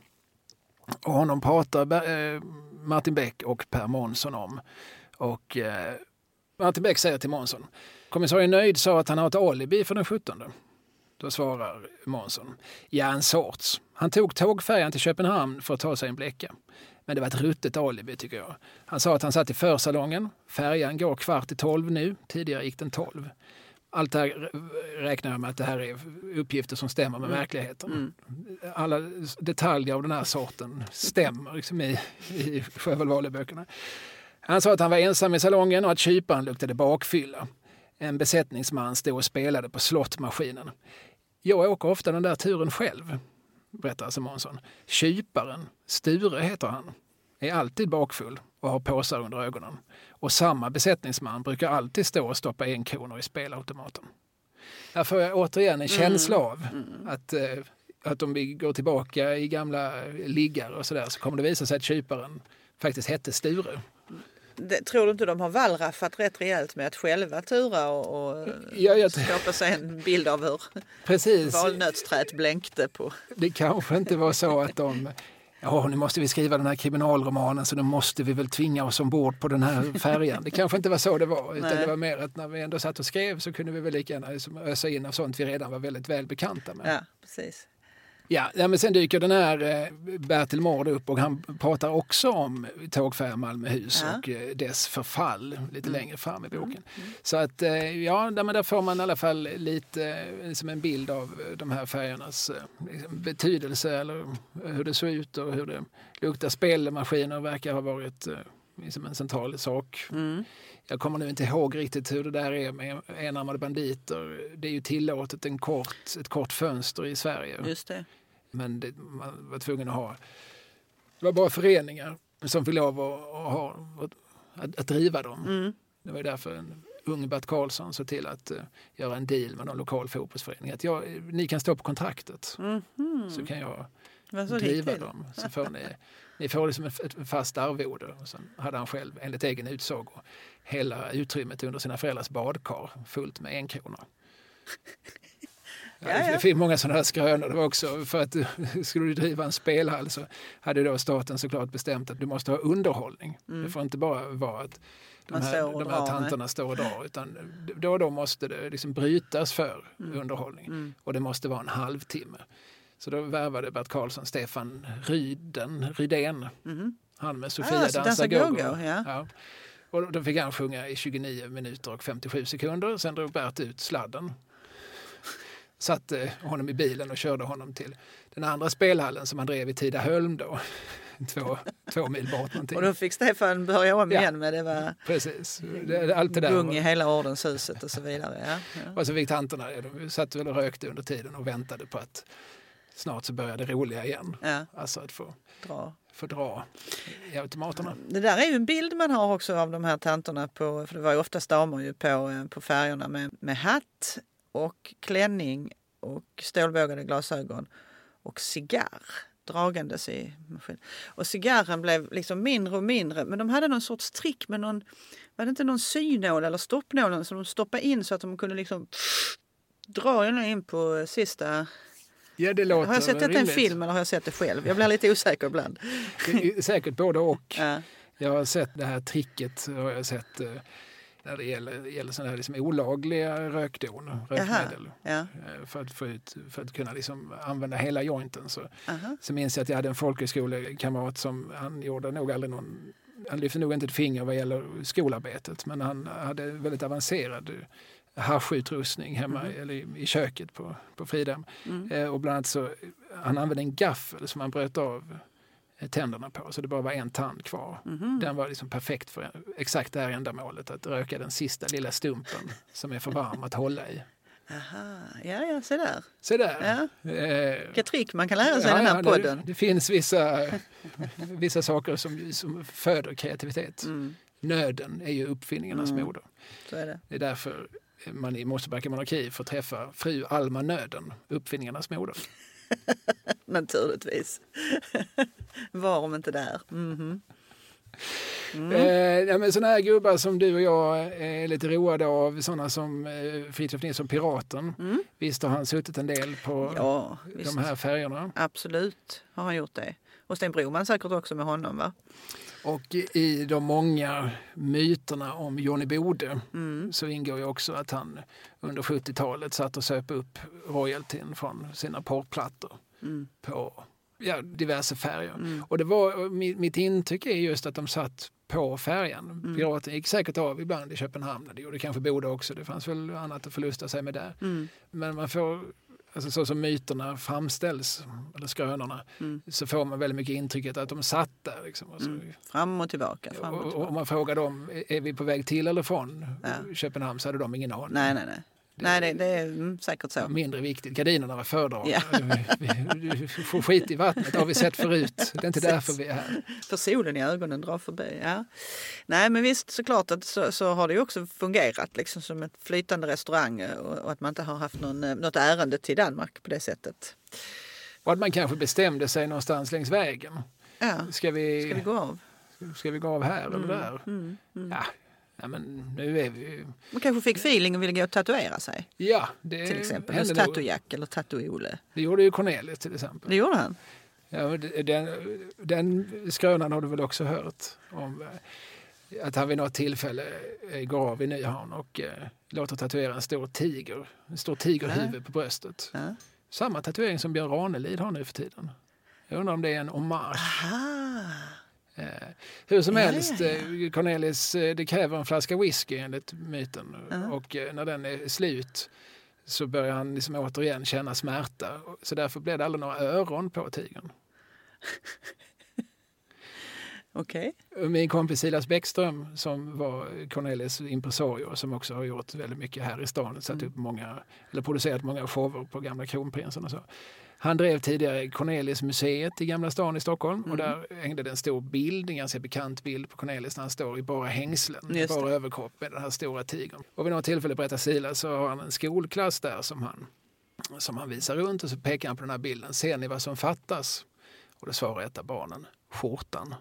Och honom pratar eh, Martin Beck och Per Månsson om. Och eh, Martin Beck säger till Månsson: kommissarie Nöjd sa att han har ett alibi för den sjuttonde. Då svarar Månsson: ja, en sorts. Han tog tågfärjan till Köpenhamn för att ta sig en bläcka. Men det var ett ruttet alibi tycker jag. Han sa att han satt i försalongen. Färjan går kvart i tolv nu. Tidigare gick den tolv. Allt det här räknar jag med att det här är uppgifter som stämmer med mm. verkligheten. Mm. Alla detaljer av den här sorten stämmer liksom i, i Sjöwall Wahlöö-böckerna. Han sa att han var ensam i salongen och att kyparen luktade bakfylla. En besättningsman stod och spelade på slottmaskinen. Jag åker ofta den där turen själv, berättar alltså Månsson. Kyparen, Sture heter han, är alltid bakfull och har påsar under ögonen. Och samma besättningsman brukar alltid stå och stoppa en kronor i spelautomaten. Här får jag återigen en känsla av mm. Mm. att, att om vi går tillbaka i gamla liggar och sådär så kommer det visa sig att kyparen faktiskt hette Sture. Det, tror du inte de har vallraffat rätt rejält med att själva tura och, och ja, jag... skapa sig en bild av hur Precis. valnötsträet blänkte på? Det kanske inte var så att de... Ja, nu måste vi skriva den här kriminalromanen så då måste vi väl tvinga oss ombord på den här färjan. Det kanske inte var så det var, utan Nej. Det var mer att när vi ändå satt och skrev så kunde vi väl lika gärna ösa in av sånt vi redan var väldigt väl bekanta med. Ja, precis. Ja, men sen dyker den här eh, Bertil Mård upp och han pratar också om tågfärjan Malmöhus ja. och eh, dess förfall lite mm. längre fram i boken. Mm. Mm. Så att eh, ja, där, men där får man i alla fall lite eh, som en bild av de här färgernas eh, liksom betydelse eller hur det såg ut och hur det luktar. Spelmaskiner verkar ha varit eh, liksom en central sak. Mm. Jag kommer nu inte ihåg riktigt hur det där är med enarmade banditer. Det är ju tillåtet en kort, ett kort fönster i Sverige. Just det. Men det, man var tvungen att ha... Det var bara föreningar som fick lov att, att, ha, att, att driva dem. Mm. Det var därför en ung Bert Karlsson såg till att uh, göra en deal med någon lokal fotbollsförening. Att jag, ni kan stå på kontraktet mm. så kan jag så driva dem. Så får ni, ni får det som ett fast arvode. Och sen hade han själv enligt egen utsago hela utrymmet under sina föräldrars badkar fullt med en krona. Ja, ja. Det finns många sådana här skrönor. Det var också för att skulle du driva en spelhall så hade då staten såklart bestämt att du måste ha underhållning. Mm. Det får inte bara vara att de här, de här tanterna står och drar, utan då och då måste det liksom brytas för mm. underhållning. Mm. Och det måste vara en halvtimme. Så då värvade Bert Karlsson Stefan Ryden, Rydén. Mm. Han med Sofia ah, dansar go-go. Ja. Ja. Och då fick han sjunga i tjugonio minuter och femtiosju sekunder. Sen drog Bert ut sladden. Satte honom i bilen och körde honom till den andra spelhallen som han drev i Tidaholm då. Två, två mil bort någonting. Och då fick Stefan börja om ja. igen med det var precis. Det, allt det där gung i hela ordenshuset och så vidare. Ja. Ja. Och så fick tanterna, de satt väl och rökte under tiden och väntade på att snart så började det roliga igen. Ja. Alltså att få dra. Få dra i automaterna. Det där är ju en bild man har också av de här tanterna på, för det var ju oftast damer ju på, på färgerna med, med hatt och klänning och stålbågade glasögon och cigarr dragandes i maskin. Och cigarren blev liksom mindre och mindre, men de hade någon sorts trick med någon, var det inte någon synål eller stoppnål som de stoppade in så att de kunde liksom drar jag nu in på sista... Ja, det låter har jag sett detta i en film eller har jag sett det själv? Jag blir lite osäker ibland. Det är säkert både och. Ja. Jag har sett det här tricket, har jag sett eh, när det gäller, gäller sådana här liksom olagliga rökdon, rökmedel. Ja. Eh, För, att få ut, för att kunna liksom använda hela jointen. Så, Aha. så minns jag att jag hade en folkhögskolekamrat som han gjorde nog aldrig någon... Han lyfte nog inte ett finger vad gäller skolarbetet, men han hade väldigt avancerad haschutrustning hemma Mm. eller i, i köket på, på Fridhem. Mm. Eh, och bland annat så han använde en gaffel som han bröt av tänderna på, så det bara var en tand kvar. Mhm. Den var liksom perfekt för exakt det här ändamålet, att röka den sista lilla stumpen som är för varm att hålla i. Aha. Ja, ja, se där. Så där. Ja. Eh, Vilka trick man kan lära sig i ja, den här ja, podden. Det, det finns vissa, vissa saker som, som föder kreativitet. Mm. Nöden är ju uppfinningarnas Mm. moder. Så är det. Det är därför man i Mosebacke monarki får träffa fru Alma Nöden, uppfinningarnas moder. Naturligtvis. Var om inte där. Mhm. Mm. Eh, ja, men såna här gubbar som du och jag är lite roade av, sådana som eh, Fritiof Nilsson Piraten. Mm. Visst har han suttit en del på Ja, visst. de här färgerna. Absolut har han gjort det. Och Sten Broman säkert också med honom, va? Och i de många myterna om Johnny Bode Mm. så ingår ju också att han under sjuttiotalet satt och söp upp royaltyn från sina porrplattor Mm. på ja, diverse färger. Mm. Och det var, mitt, mitt intryck är just att de satt på färjan. Mm. Piraten gick säkert av ibland i Köpenhamn. Det gjorde kanske Bode också. Det fanns väl annat att förlusta sig med där. Mm. Men man får, alltså så som myterna framställs, eller skrönorna, Mm. så får man väldigt mycket intrycket att de satt där. Liksom. Och så, Mm. Fram och tillbaka. Fram och och, och tillbaka. om man frågar dem, är vi på väg till eller från Ja. Köpenhamn, så hade de ingen aning. Nej, nej, nej. Nej, det, det är mm, säkert så. Mindre viktigt. Gardinerna var föredragna. Ja. Du får skit i vattnet, det har vi sett förut. Det är inte därför vi är här. För solen i ögonen drar förbi. Ja. Nej, men visst, såklart att så, så har det ju också fungerat liksom som ett flytande restaurang och, och att man inte har haft någon, något ärende till Danmark på det sättet. Och att man kanske bestämde sig någonstans längs vägen. Ja. Ska vi, Ska vi gå av? ska vi gå av här eller där? Mm, mm. Ja. Ja, men nu är vi... Man kanske fick feeling och ville gå och tatuera sig. Ja, det Till exempel. hände Hos nog. Tattoo-Jack eller Tattoo-Ole. Det gjorde ju Cornelius till exempel. Det gjorde han. Ja, och det- den, den skrönan har du väl också hört om eh, att han vid något tillfälle eh, går av i Nyhavn och eh, låter tatuera en stor tiger. En stor tigerhuvud på bröstet. Ja. Samma tatuering som Björn Ranelid har nu för tiden. Jag undrar om det är en hommage. Aha. Eh, hur som Ja, helst, ja, ja. eh, Cornelis, eh, det kräver en flaska whisky enligt myten. Ja. Och eh, när den är slut så börjar han liksom återigen känna smärta. Så därför blev det aldrig några öron på tigern. Okej. Min kompis Silas Bäckström som var Cornelis impresario som också har gjort väldigt mycket här i stan. Satt upp många, eller producerat många shower på Gamla Kronprinsen och så. Han drev tidigare Cornelis museet i Gamla stan i Stockholm och där hängde det en stor bild, en ganska bekant bild på Cornelis när han står i bara hängslen, Just bara det. överkropp med den här stora tigern. Och vid något tillfälle, berättar Silas, så har han en skolklass där som han, som han visar runt och så pekar han på den här bilden. Ser ni vad som fattas? Och då svarar ett av barnen, skjortan.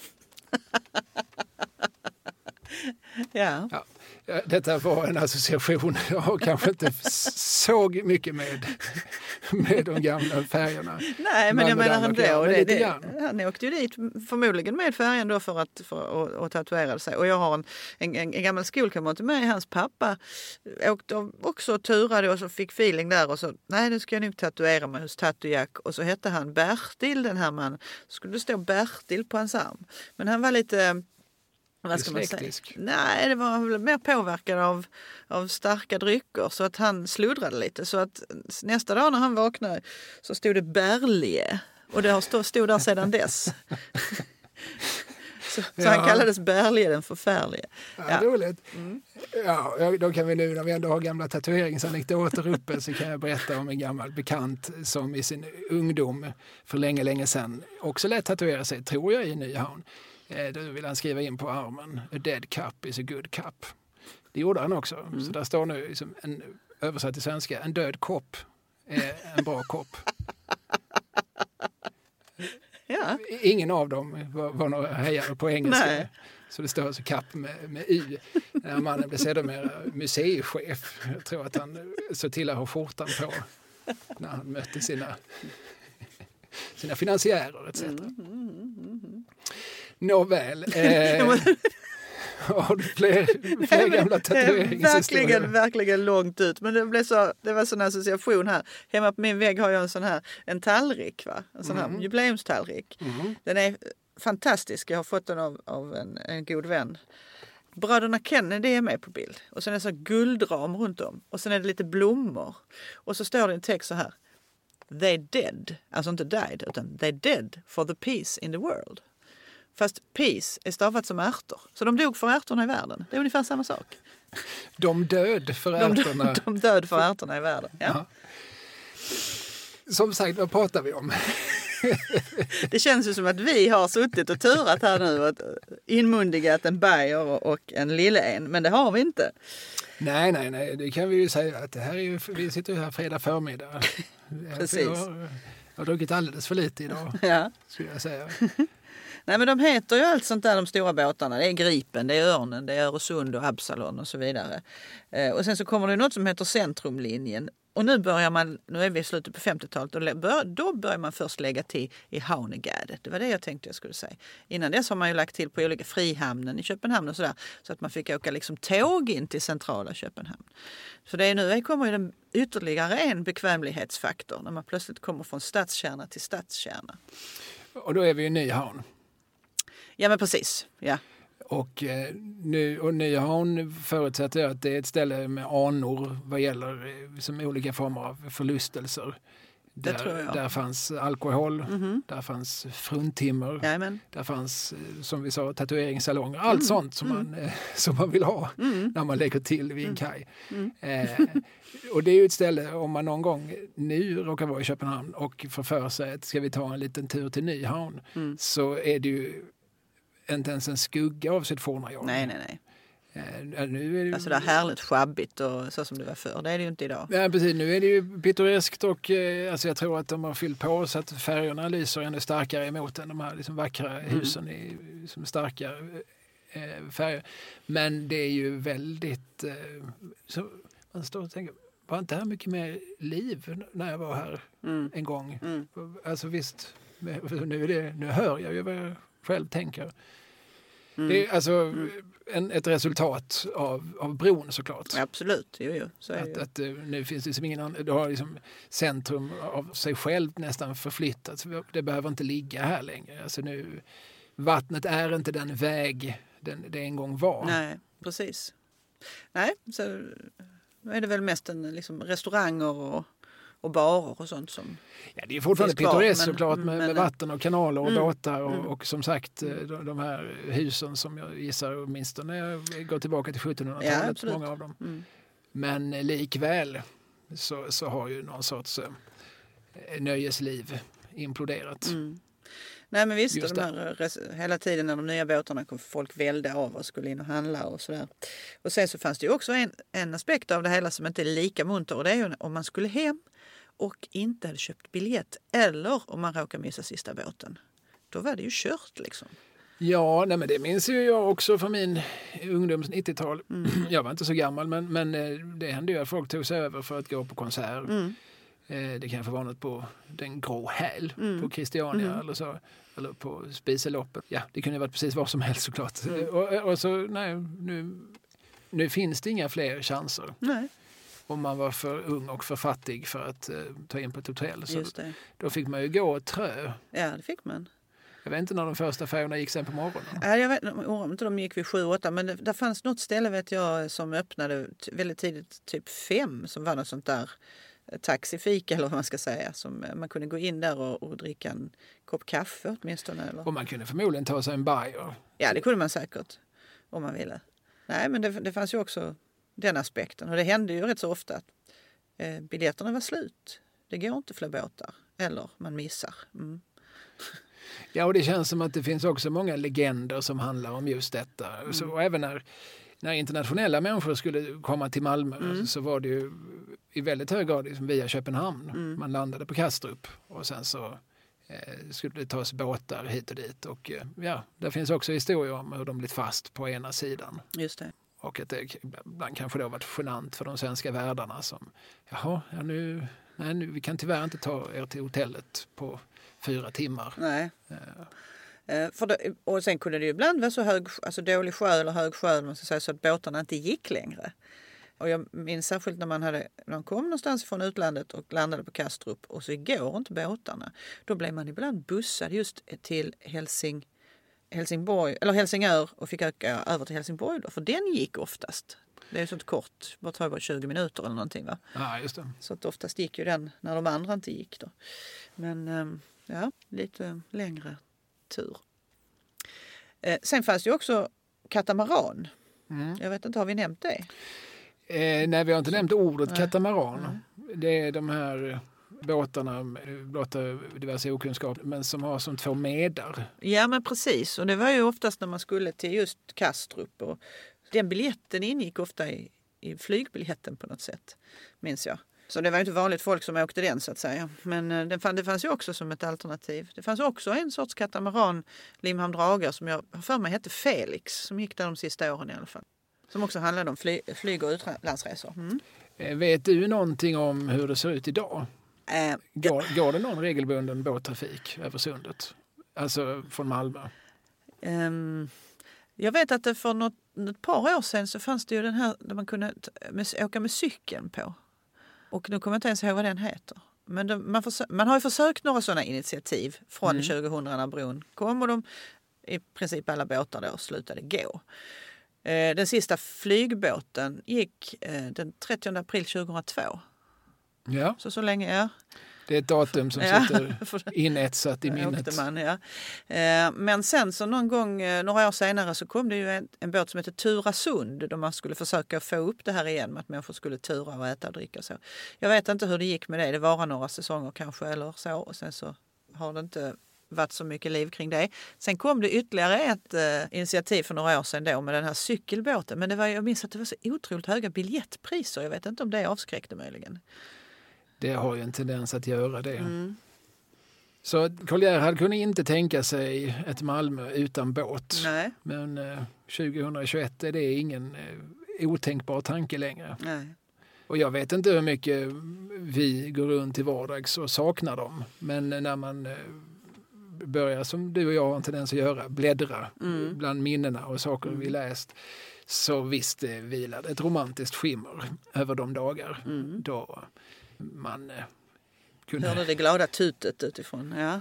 Ja. Ja, detta var en association. Jag kanske inte såg mycket med, med de gamla färgerna. Nej, men Malmö, jag menar Danmark, ändå. ja, men det, lite det, grann. han åkte ju dit förmodligen med färjan då för att, för att, att tatuera sig. Och jag har en, en, en, en gammal skolkamrat till mig, hans pappa åkte också och turade och så fick feeling där och så, nej nu ska jag nog tatuera mig hos Tattoo-Jack. Och så hette han Bertil, den här mannen. Så skulle det stå Bertil på hans arm. Men han var lite... Vad ska man säga? Dyslektisk. Nej, det var väl mer påverkad av, av starka drycker så att han sluddrade lite. Så att nästa dag när han vaknade så stod det Berlie och det har stå, stod där sedan dess. så så Ja. han kallades Berlie den förfärlige. Ja, Ja. roligt. Ja, ja, då kan vi nu när vi ändå har gamla tatueringsanekdoter uppe så kan jag berätta om en gammal bekant som i sin ungdom för länge, länge sedan också lät tatuera sig, tror jag, i Nyhavn. Eh, Då vill han skriva in på armen, a dead cup is a good cup. Det gjorde han också. Mm. Så där står nu liksom en, översatt till svenska, en död kopp är en bra kopp. Ja. Ingen av dem var, var några hejare på engelska. Nej. Så det står alltså kapp med, med Y. Den här mannen blev sedermera museichef. Jag tror att han såg till att ha skjortan på när han mötte sina, sina finansiärer et cetera. Mm, mm, mm, mm. Nåväl. Eh, har du fler, fler gamla tatueringshistorier? Verkligen, verkligen långt ut. Men det, blev så, det var sån association här. Hemma på min vägg har jag en sån här en tallrik, va? En sån här mm. jubileumstallrik. Mm. Den är fantastisk. Jag har fått den av, av en, en god vän. Bröderna Kennedy är med på bild. Och sen är det så guldram runt om. Och sen är det lite blommor. Och så står det en text så här. They dead. Alltså inte died, utan they dead for the peace in the world. Fast peace är stavat som ärtor. Så de dog för ärtorna i världen. Det är ungefär samma sak. De död för ärtorna. De, de död för ärtorna i världen, ja. Ja. Som sagt, vad pratar vi om? Det känns ju som att vi har suttit och turat här nu och inmundigat en Bayer och en Lille-en, men det har vi inte. Nej, nej, nej, det kan vi ju säga att det här är ju, vi sitter ju här fredag förmiddag. Precis. Jag har, jag har druckit alldeles för lite idag, ja. Skulle jag säga. Nej, men de heter ju allt sånt där, de stora båtarna. Det är Gripen, det är Örnen, det är Öresund och Absalon och så vidare. Eh, och sen så kommer det något som heter Centrumlinjen. Och nu börjar man, nu är vi i slutet på femtiotalet, och bör, då börjar man först lägga till i Havnegade. Det var det jag tänkte jag skulle säga. Innan dess har man ju lagt till på olika Frihamnen i Köpenhamn och sådär. Så att man fick åka liksom tåg in till centrala Köpenhamn. Så det är nu kommer ju den ytterligare en bekvämlighetsfaktor när man plötsligt kommer från stadskärna till stadskärna. Och då är vi i Nyhavn. Ja, men precis. Ja. Och, eh, nu, och Nyhavn förutsätter jag att det är ett ställe med anor vad gäller eh, som olika former av förlustelser. Det där, tror jag. Där fanns alkohol, mm-hmm. där fanns fruntimmer, Jajamän. Där fanns, som vi sa, tatueringssalonger. Allt mm. sånt som, mm. man, eh, som man vill ha mm. när man lägger till vid en kaj. Mm. Eh, och det är ju ett ställe, om man någon gång nu råkar vara i Köpenhamn och får för sig att ska vi ta en liten tur till Nyhavn, mm. så är det ju inte ens en skugga av sitt forna jag. Nej, nej, nej. Eh, nu är det, alltså det är härligt schabbigt och så som det var förr. Det är det ju inte idag. Ja, precis. Nu är det ju pittoreskt och eh, alltså jag tror att de har fyllt på så att färgerna lyser ännu starkare emot än de här liksom vackra mm. husen i som starka eh, färger. Men det är ju väldigt... Eh, så man står och tänker, var inte här mycket mer liv när jag var här mm. en gång? Mm. Alltså visst, nu, är det, nu hör jag ju vad jag själv tänker. Mm. Det är alltså mm. en, ett resultat av, av bron såklart. Absolut, jo, jo. Så är att, det. att nu finns det liksom ingen annan, du har liksom centrum av sig själv nästan förflyttat. Det behöver inte ligga här längre. Alltså nu, vattnet är inte den väg den, det en gång var. Nej, precis. Nej, så är det väl mest en liksom, restauranger och och barer och sånt som... Ja, det är fortfarande pittoreskt såklart med, men, med vatten och kanaler och mm, båtar och, mm. och som sagt de, de här husen som jag gissar åtminstone jag går tillbaka till sjuttonhundratalet, ja, många av dem. Mm. Men likväl så, så har ju någon sorts äh, nöjesliv imploderat. Mm. Nej, men visst, de här, hela tiden när de nya båtarna kom folk välde av och skulle in och handla och sådär. Och sen så fanns det ju också en, en aspekt av det hela som inte är lika munter, och det är ju om man skulle hem och inte hade köpt biljett eller om man råkar missa sista båten. Då var det ju kört liksom. Ja, nej, men det minns ju jag också från min ungdoms nittiotal. Mm. Jag var inte så gammal, men, men det hände ju att folk tog sig över för att gå på konsert. Mm. Det kan få vara något på den grå häl mm. på Christiania mm. eller så. Eller på Spiseloppet. Ja, det kunde varit precis vad som helst såklart. Mm. Och, och så, nej, nu, nu finns det inga fler chanser. Nej. Om man var för ung och för fattig för att uh, ta in på ett hotell. Så just det. Då fick man ju gå och trö. Ja, det fick man. Jag vet inte när de första färgerna gick sen på morgonen. Ja, jag vet inte, de gick vid sju, åtta, men det, där fanns något ställe vet jag som öppnade väldigt tidigt, typ fem, som var något sånt där taxifika eller vad man ska säga. Som man kunde gå in där och, och dricka en kopp kaffe åtminstone. Eller? Och man kunde förmodligen ta sig en Bayer. Ja, det kunde man säkert om man ville. Nej, men det, det fanns ju också den aspekten. Och det hände ju rätt så ofta att eh, biljetterna var slut. Det går inte fler båtar. Eller man missar. Mm. Ja, och det känns som att det finns också många legender som handlar om just detta. Mm. Så, och även när, när internationella människor skulle komma till Malmö mm. så var det ju i väldigt hög grad liksom via Köpenhamn. Mm. Man landade på Kastrup och sen så eh, skulle det tas båtar hit och dit. Och eh, ja, det finns också historier om hur de blivit fast på ena sidan. Just det. Och att det ibland kanske det har varit genant för de svenska värdarna som, jaha, ja, nu, nej, nu, vi kan tyvärr inte ta er till hotellet på fyra timmar. Nej. Ja. Eh, för det, och sen kunde det ju ibland vara så hög, alltså dålig sjö eller hög sjö, man ska säga, så att båtarna inte gick längre. Och jag minns särskilt när man, hade, när man kom någonstans från utlandet och landade på Kastrup och så går inte båtarna. Då blev man ibland bussad just till Helsing, Helsingborg, eller Helsingör och fick åka över till Helsingborg då, för den gick oftast. Det är ju sånt kort, bara tar bara tjugo minuter eller någonting, va? Ja, just det. Så att oftast gick ju den när de andra inte gick då. Men ja, lite längre tur. Eh, sen fanns det ju också katamaran. Mm. Jag vet inte, har vi nämnt det? Eh, nej, vi har inte nämnt ordet nej. katamaran. Nej. Det är de här båtarna, blotta diverse okunskap, men som har som två medar. Ja, men precis. Och det var ju oftast när man skulle till just Kastrup. Och den biljetten ingick ofta i, i flygbiljetten på något sätt, minns jag. Så det var inte vanligt folk som åkte den, så att säga. Men den fann, det fanns ju också som ett alternativ. Det fanns också en sorts katamaran, Limhamn Dragar, som jag för mig hette Felix, som gick där de sista åren i alla fall. Som också handlade om fly, flyg- och utlandsresor. Mm. Vet du någonting om hur det ser ut idag? Äh, går, går det någon regelbunden båttrafik över sundet? Alltså från Malmö? Um, jag vet att det för något, ett par år sedan så fanns det ju den här där man kunde med, åka med cykeln på. Och nu kommer jag inte ens ihåg vad den heter. Men de, man, försö- man har ju försökt några sådana initiativ från mm. tjugohundra när bron kom och de, i princip alla båtar då slutade gå. Eh, den sista flygbåten gick eh, den trettionde april tjugohundratvå. Ja. Så så länge, ja. Det är ett datum som ja. sitter inetsat i minnet. Man, ja. eh, men sen så någon gång, eh, några år senare, så kom det ju en, en båt som heter Turasund, där man skulle försöka få upp det här igen med att människor skulle tura och äta och dricka. Så. Jag vet inte hur det gick med det. Det var några säsonger kanske eller så. Och sen så har det inte varit så mycket liv kring det. Sen kom det ytterligare ett eh, initiativ för några år sedan då med den här cykelbåten. Men det var, jag minns att det var så otroligt höga biljettpriser. Jag vet inte om det avskräckte möjligen. Det har ju en tendens att göra det. Mm. Så Karl Gerhard kunde inte tänka sig ett Malmö utan båt. Nej. Men eh, tjugohundratjugoett är det ingen eh, otänkbar tanke längre. Nej. Och jag vet inte hur mycket vi går runt i vardags och saknar dem. Men när man eh, börjar, som du och jag har en tendens att göra, bläddra mm. bland minnena och saker mm. vi läst, så visst det vilade ett romantiskt skimmer över de dagar mm. då man eh, kunde... Hörde det glada tutet utifrån, ja.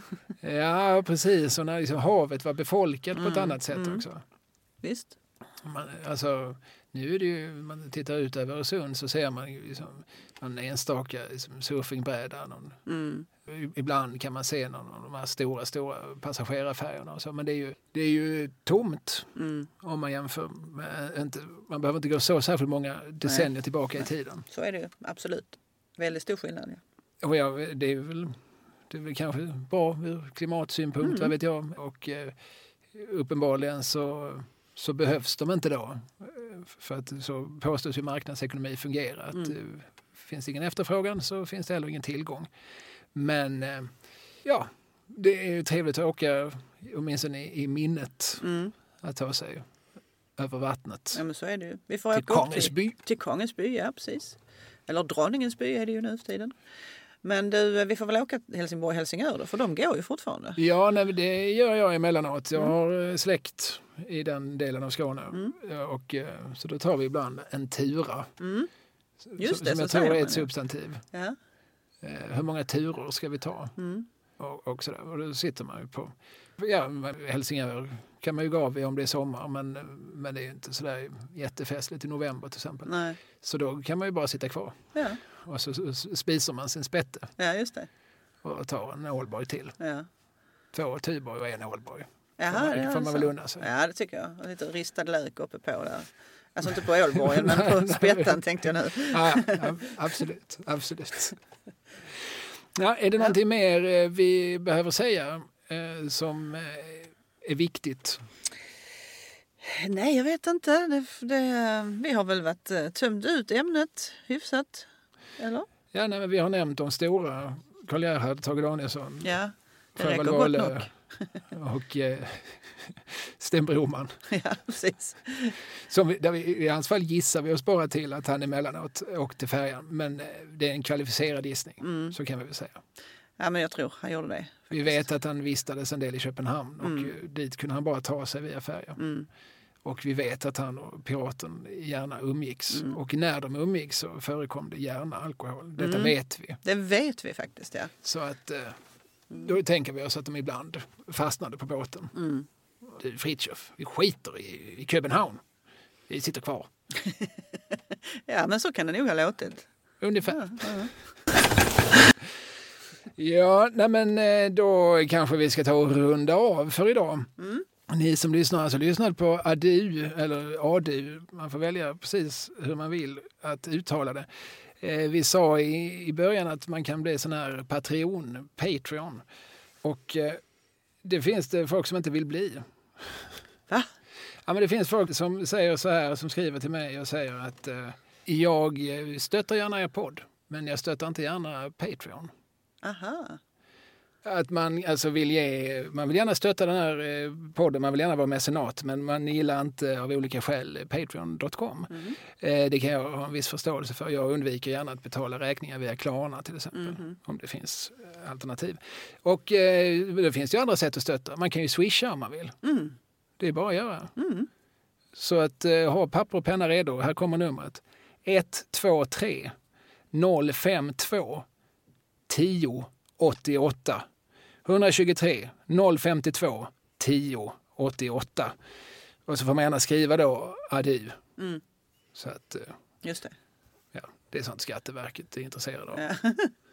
Ja, precis. Och när liksom havet var befolkat mm. på ett annat sätt mm. också. Visst. Man, alltså, nu är det ju, man tittar ut över Öresund så ser man ju liksom någon enstaka liksom, surfingbräda. Någon, mm. Ibland kan man se någon av de här stora, stora passagerarfärgerna och så. Men det är ju, det är ju tomt mm. om man jämför med, inte, man behöver inte gå så särskilt många decennier Nej. tillbaka Nej. i tiden. Så är det ju, absolut. Väldigt stor skillnad, ja. Och ja, det är väl, det är väl kanske bra ur klimatsynpunkt, mm. vad vet jag. Och eh, uppenbarligen så, så behövs de inte då. För att så påstås ju marknadsekonomi fungera. Att mm. eh, finns ingen efterfrågan så finns det heller ingen tillgång. Men eh, ja, det är ju trevligt att åka, åtminstone i, i minnet, mm. att ta sig över vattnet. Ja, men så är det ju. Vi får till Kångesby. Till, till Kångesby, ja precis. Eller Dronningens-by är det ju nu för tiden. Men du, vi får väl åka till Helsingborg-Helsingör då, för de går ju fortfarande. Ja, nej, det gör jag emellanåt. Jag mm. har släkt i den delen av Skåne. Mm. Och, så då tar vi ibland en tura. Mm. Just det, som jag så tror är man, ett substantiv. Ja. Hur många turer ska vi ta? Mm. Och, och, sådär. Och då sitter man ju på... Ja, Helsingör kan man ju gå av i om det är sommar, men, men det är ju inte sådär jättefestligt i november till exempel. Nej. Så då kan man ju bara sitta kvar. Ja. Och så, så, så spisar man sin spätte. Ja, just det. Och tar en ålborg till. Ja. Två Tuborg och en ålborg. Jaha, får man, det får man väl unna sig. Ja, det tycker jag. Lite ristad lök uppe på där. Alltså inte på ålborgen, men på spettan tänkte jag nu. Ja, ja, absolut. absolut. Ja, är det någonting ja. mer vi behöver säga eh, som eh, är viktigt? Nej, jag vet inte. Det, det, vi har väl varit tömt ut ämnet hyfsat, eller? Ja, nej, men vi har nämnt de stora. Karl Gerhard, Tage Danielsson. Ja. Det räcker gott nog. Och eh, Sten Broman. Ja, precis. Som vi, där vi, I hans fall gissar vi oss bara till att han emellanåt åkte färjan. Men det är en kvalificerad gissning, mm. så kan vi väl säga. Ja, men jag tror han gjorde det. Faktiskt. Vi vet att han vistades en del i Köpenhamn och mm. dit kunde han bara ta sig via färjan. Mm. Och vi vet att han och piraten gärna umgicks. Mm. Och när de umgicks så förekom det gärna alkohol. Detta mm. vet vi. Det vet vi faktiskt, ja. Så att då mm. tänker vi oss att de ibland fastnade på båten. Mm. Du, Fritiof, vi skiter i, i Köpenhamn. Vi sitter kvar. Ja, men så kan det nog ha låtit. Ungefär. Ja, ja. Ja, nej men då kanske vi ska ta och runda av för idag. Mm. Ni som lyssnar har alltså lyssnat på Adu, eller Adu, man får välja precis hur man vill att uttala det. Eh, vi sa i, i början att man kan bli sån här Patreon, Patreon. Och eh, det finns det folk som inte vill bli. Va? Ja, men det finns folk som säger så här, som skriver till mig och säger att eh, jag stöttar gärna er podd, men jag stöttar inte gärna Patreon. Aha. Att man alltså vill ge, man vill gärna stötta den här eh, podden, man vill gärna vara mecenat, men man gillar inte av olika skäl patreon dot com. Mm. Eh, det kan jag ha en viss förståelse för. Jag undviker gärna att betala räkningar via Klarna till exempel, mm. om det finns alternativ. Och eh, det finns ju andra sätt att stötta. Man kan ju swisha om man vill. Mm. Det är bara att göra. Mm. Så att eh, ha papper och penna redo. Här kommer numret. ett två tre noll fem två tio åttioåtta. ett två tre noll fem två tio åttioåtta. Och så får man gärna skriva då Adu. Mm. Så att, just det. Ja, det är sånt Skatteverket är intresserade av. Ja.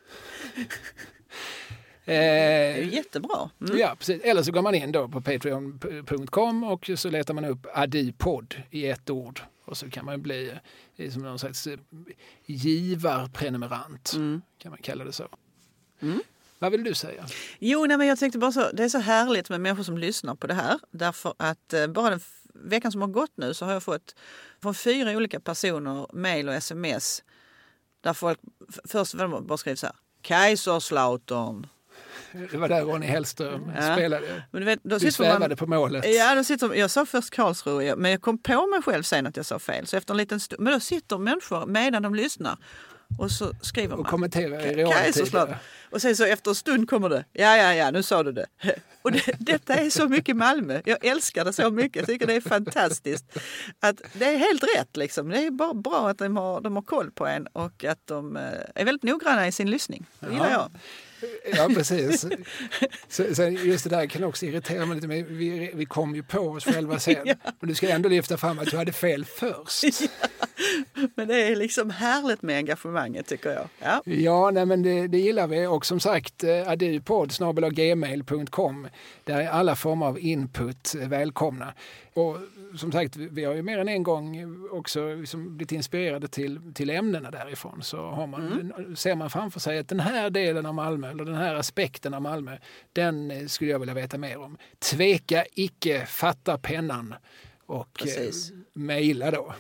Det är ju jättebra. Mm. Ja, precis. Eller så går man in då på patreon punkt com och så letar man upp Adu-podd i ett ord. Och så kan man bli som någon slags givarprenumerant, mm. kan man kalla det så. Mm. Vad vill du säga? Jo, nej, men jag tänkte bara så, det är så härligt med människor som lyssnar på det här. Därför att eh, bara den veckan som har gått nu så har jag fått från fyra olika personer mejl och sms där folk f- först bara skriver så här: Kaiserslautern. Det var där Ronny Hellström ja. spelade. Men du vet, då du svävade man på målet. Ja, då sitter, jag sa först Karlsruhe, men jag kom på mig själv sen att jag sa fel. Så efter en liten stund, men då sitter människor medan de lyssnar och så skriver man. Och kommenterar i realtid. Och sen så efter en stund kommer det, ja, ja, ja, nu sa du det. Och det, detta är så mycket Malmö. Jag älskar det så mycket. Jag tycker det är fantastiskt. Att det är helt rätt liksom. Det är bara bra att de har, de har koll på en och att de är väldigt noggranna i sin lyssning. Det gillar jag. Ja, precis. Så, så just det där kan också irritera mig lite. Men vi, vi kom ju på oss själva sen. Ja. Men du ska ändå lyfta fram att du hade fel först. Ja. Men det är liksom härligt med engagemanget tycker jag. Ja, ja nej, men det, det gillar vi. Och som sagt, adupod snabel-a gmail punkt com. Där är alla former av input välkomna. Och som sagt, vi har ju mer än en gång också liksom blivit inspirerade till, till ämnena därifrån. Så har man, mm. ser man framför sig att den här delen av Malmö, eller den här aspekten av Malmö, den skulle jag vilja veta mer om. Tveka icke, fatta pennan och eh, mejla då.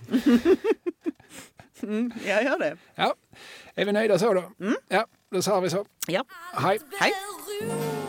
Mm, jag gör det. Ja, är vi nöjda så då? Mm. Ja, då sa vi så. Ja. Hej. Hej.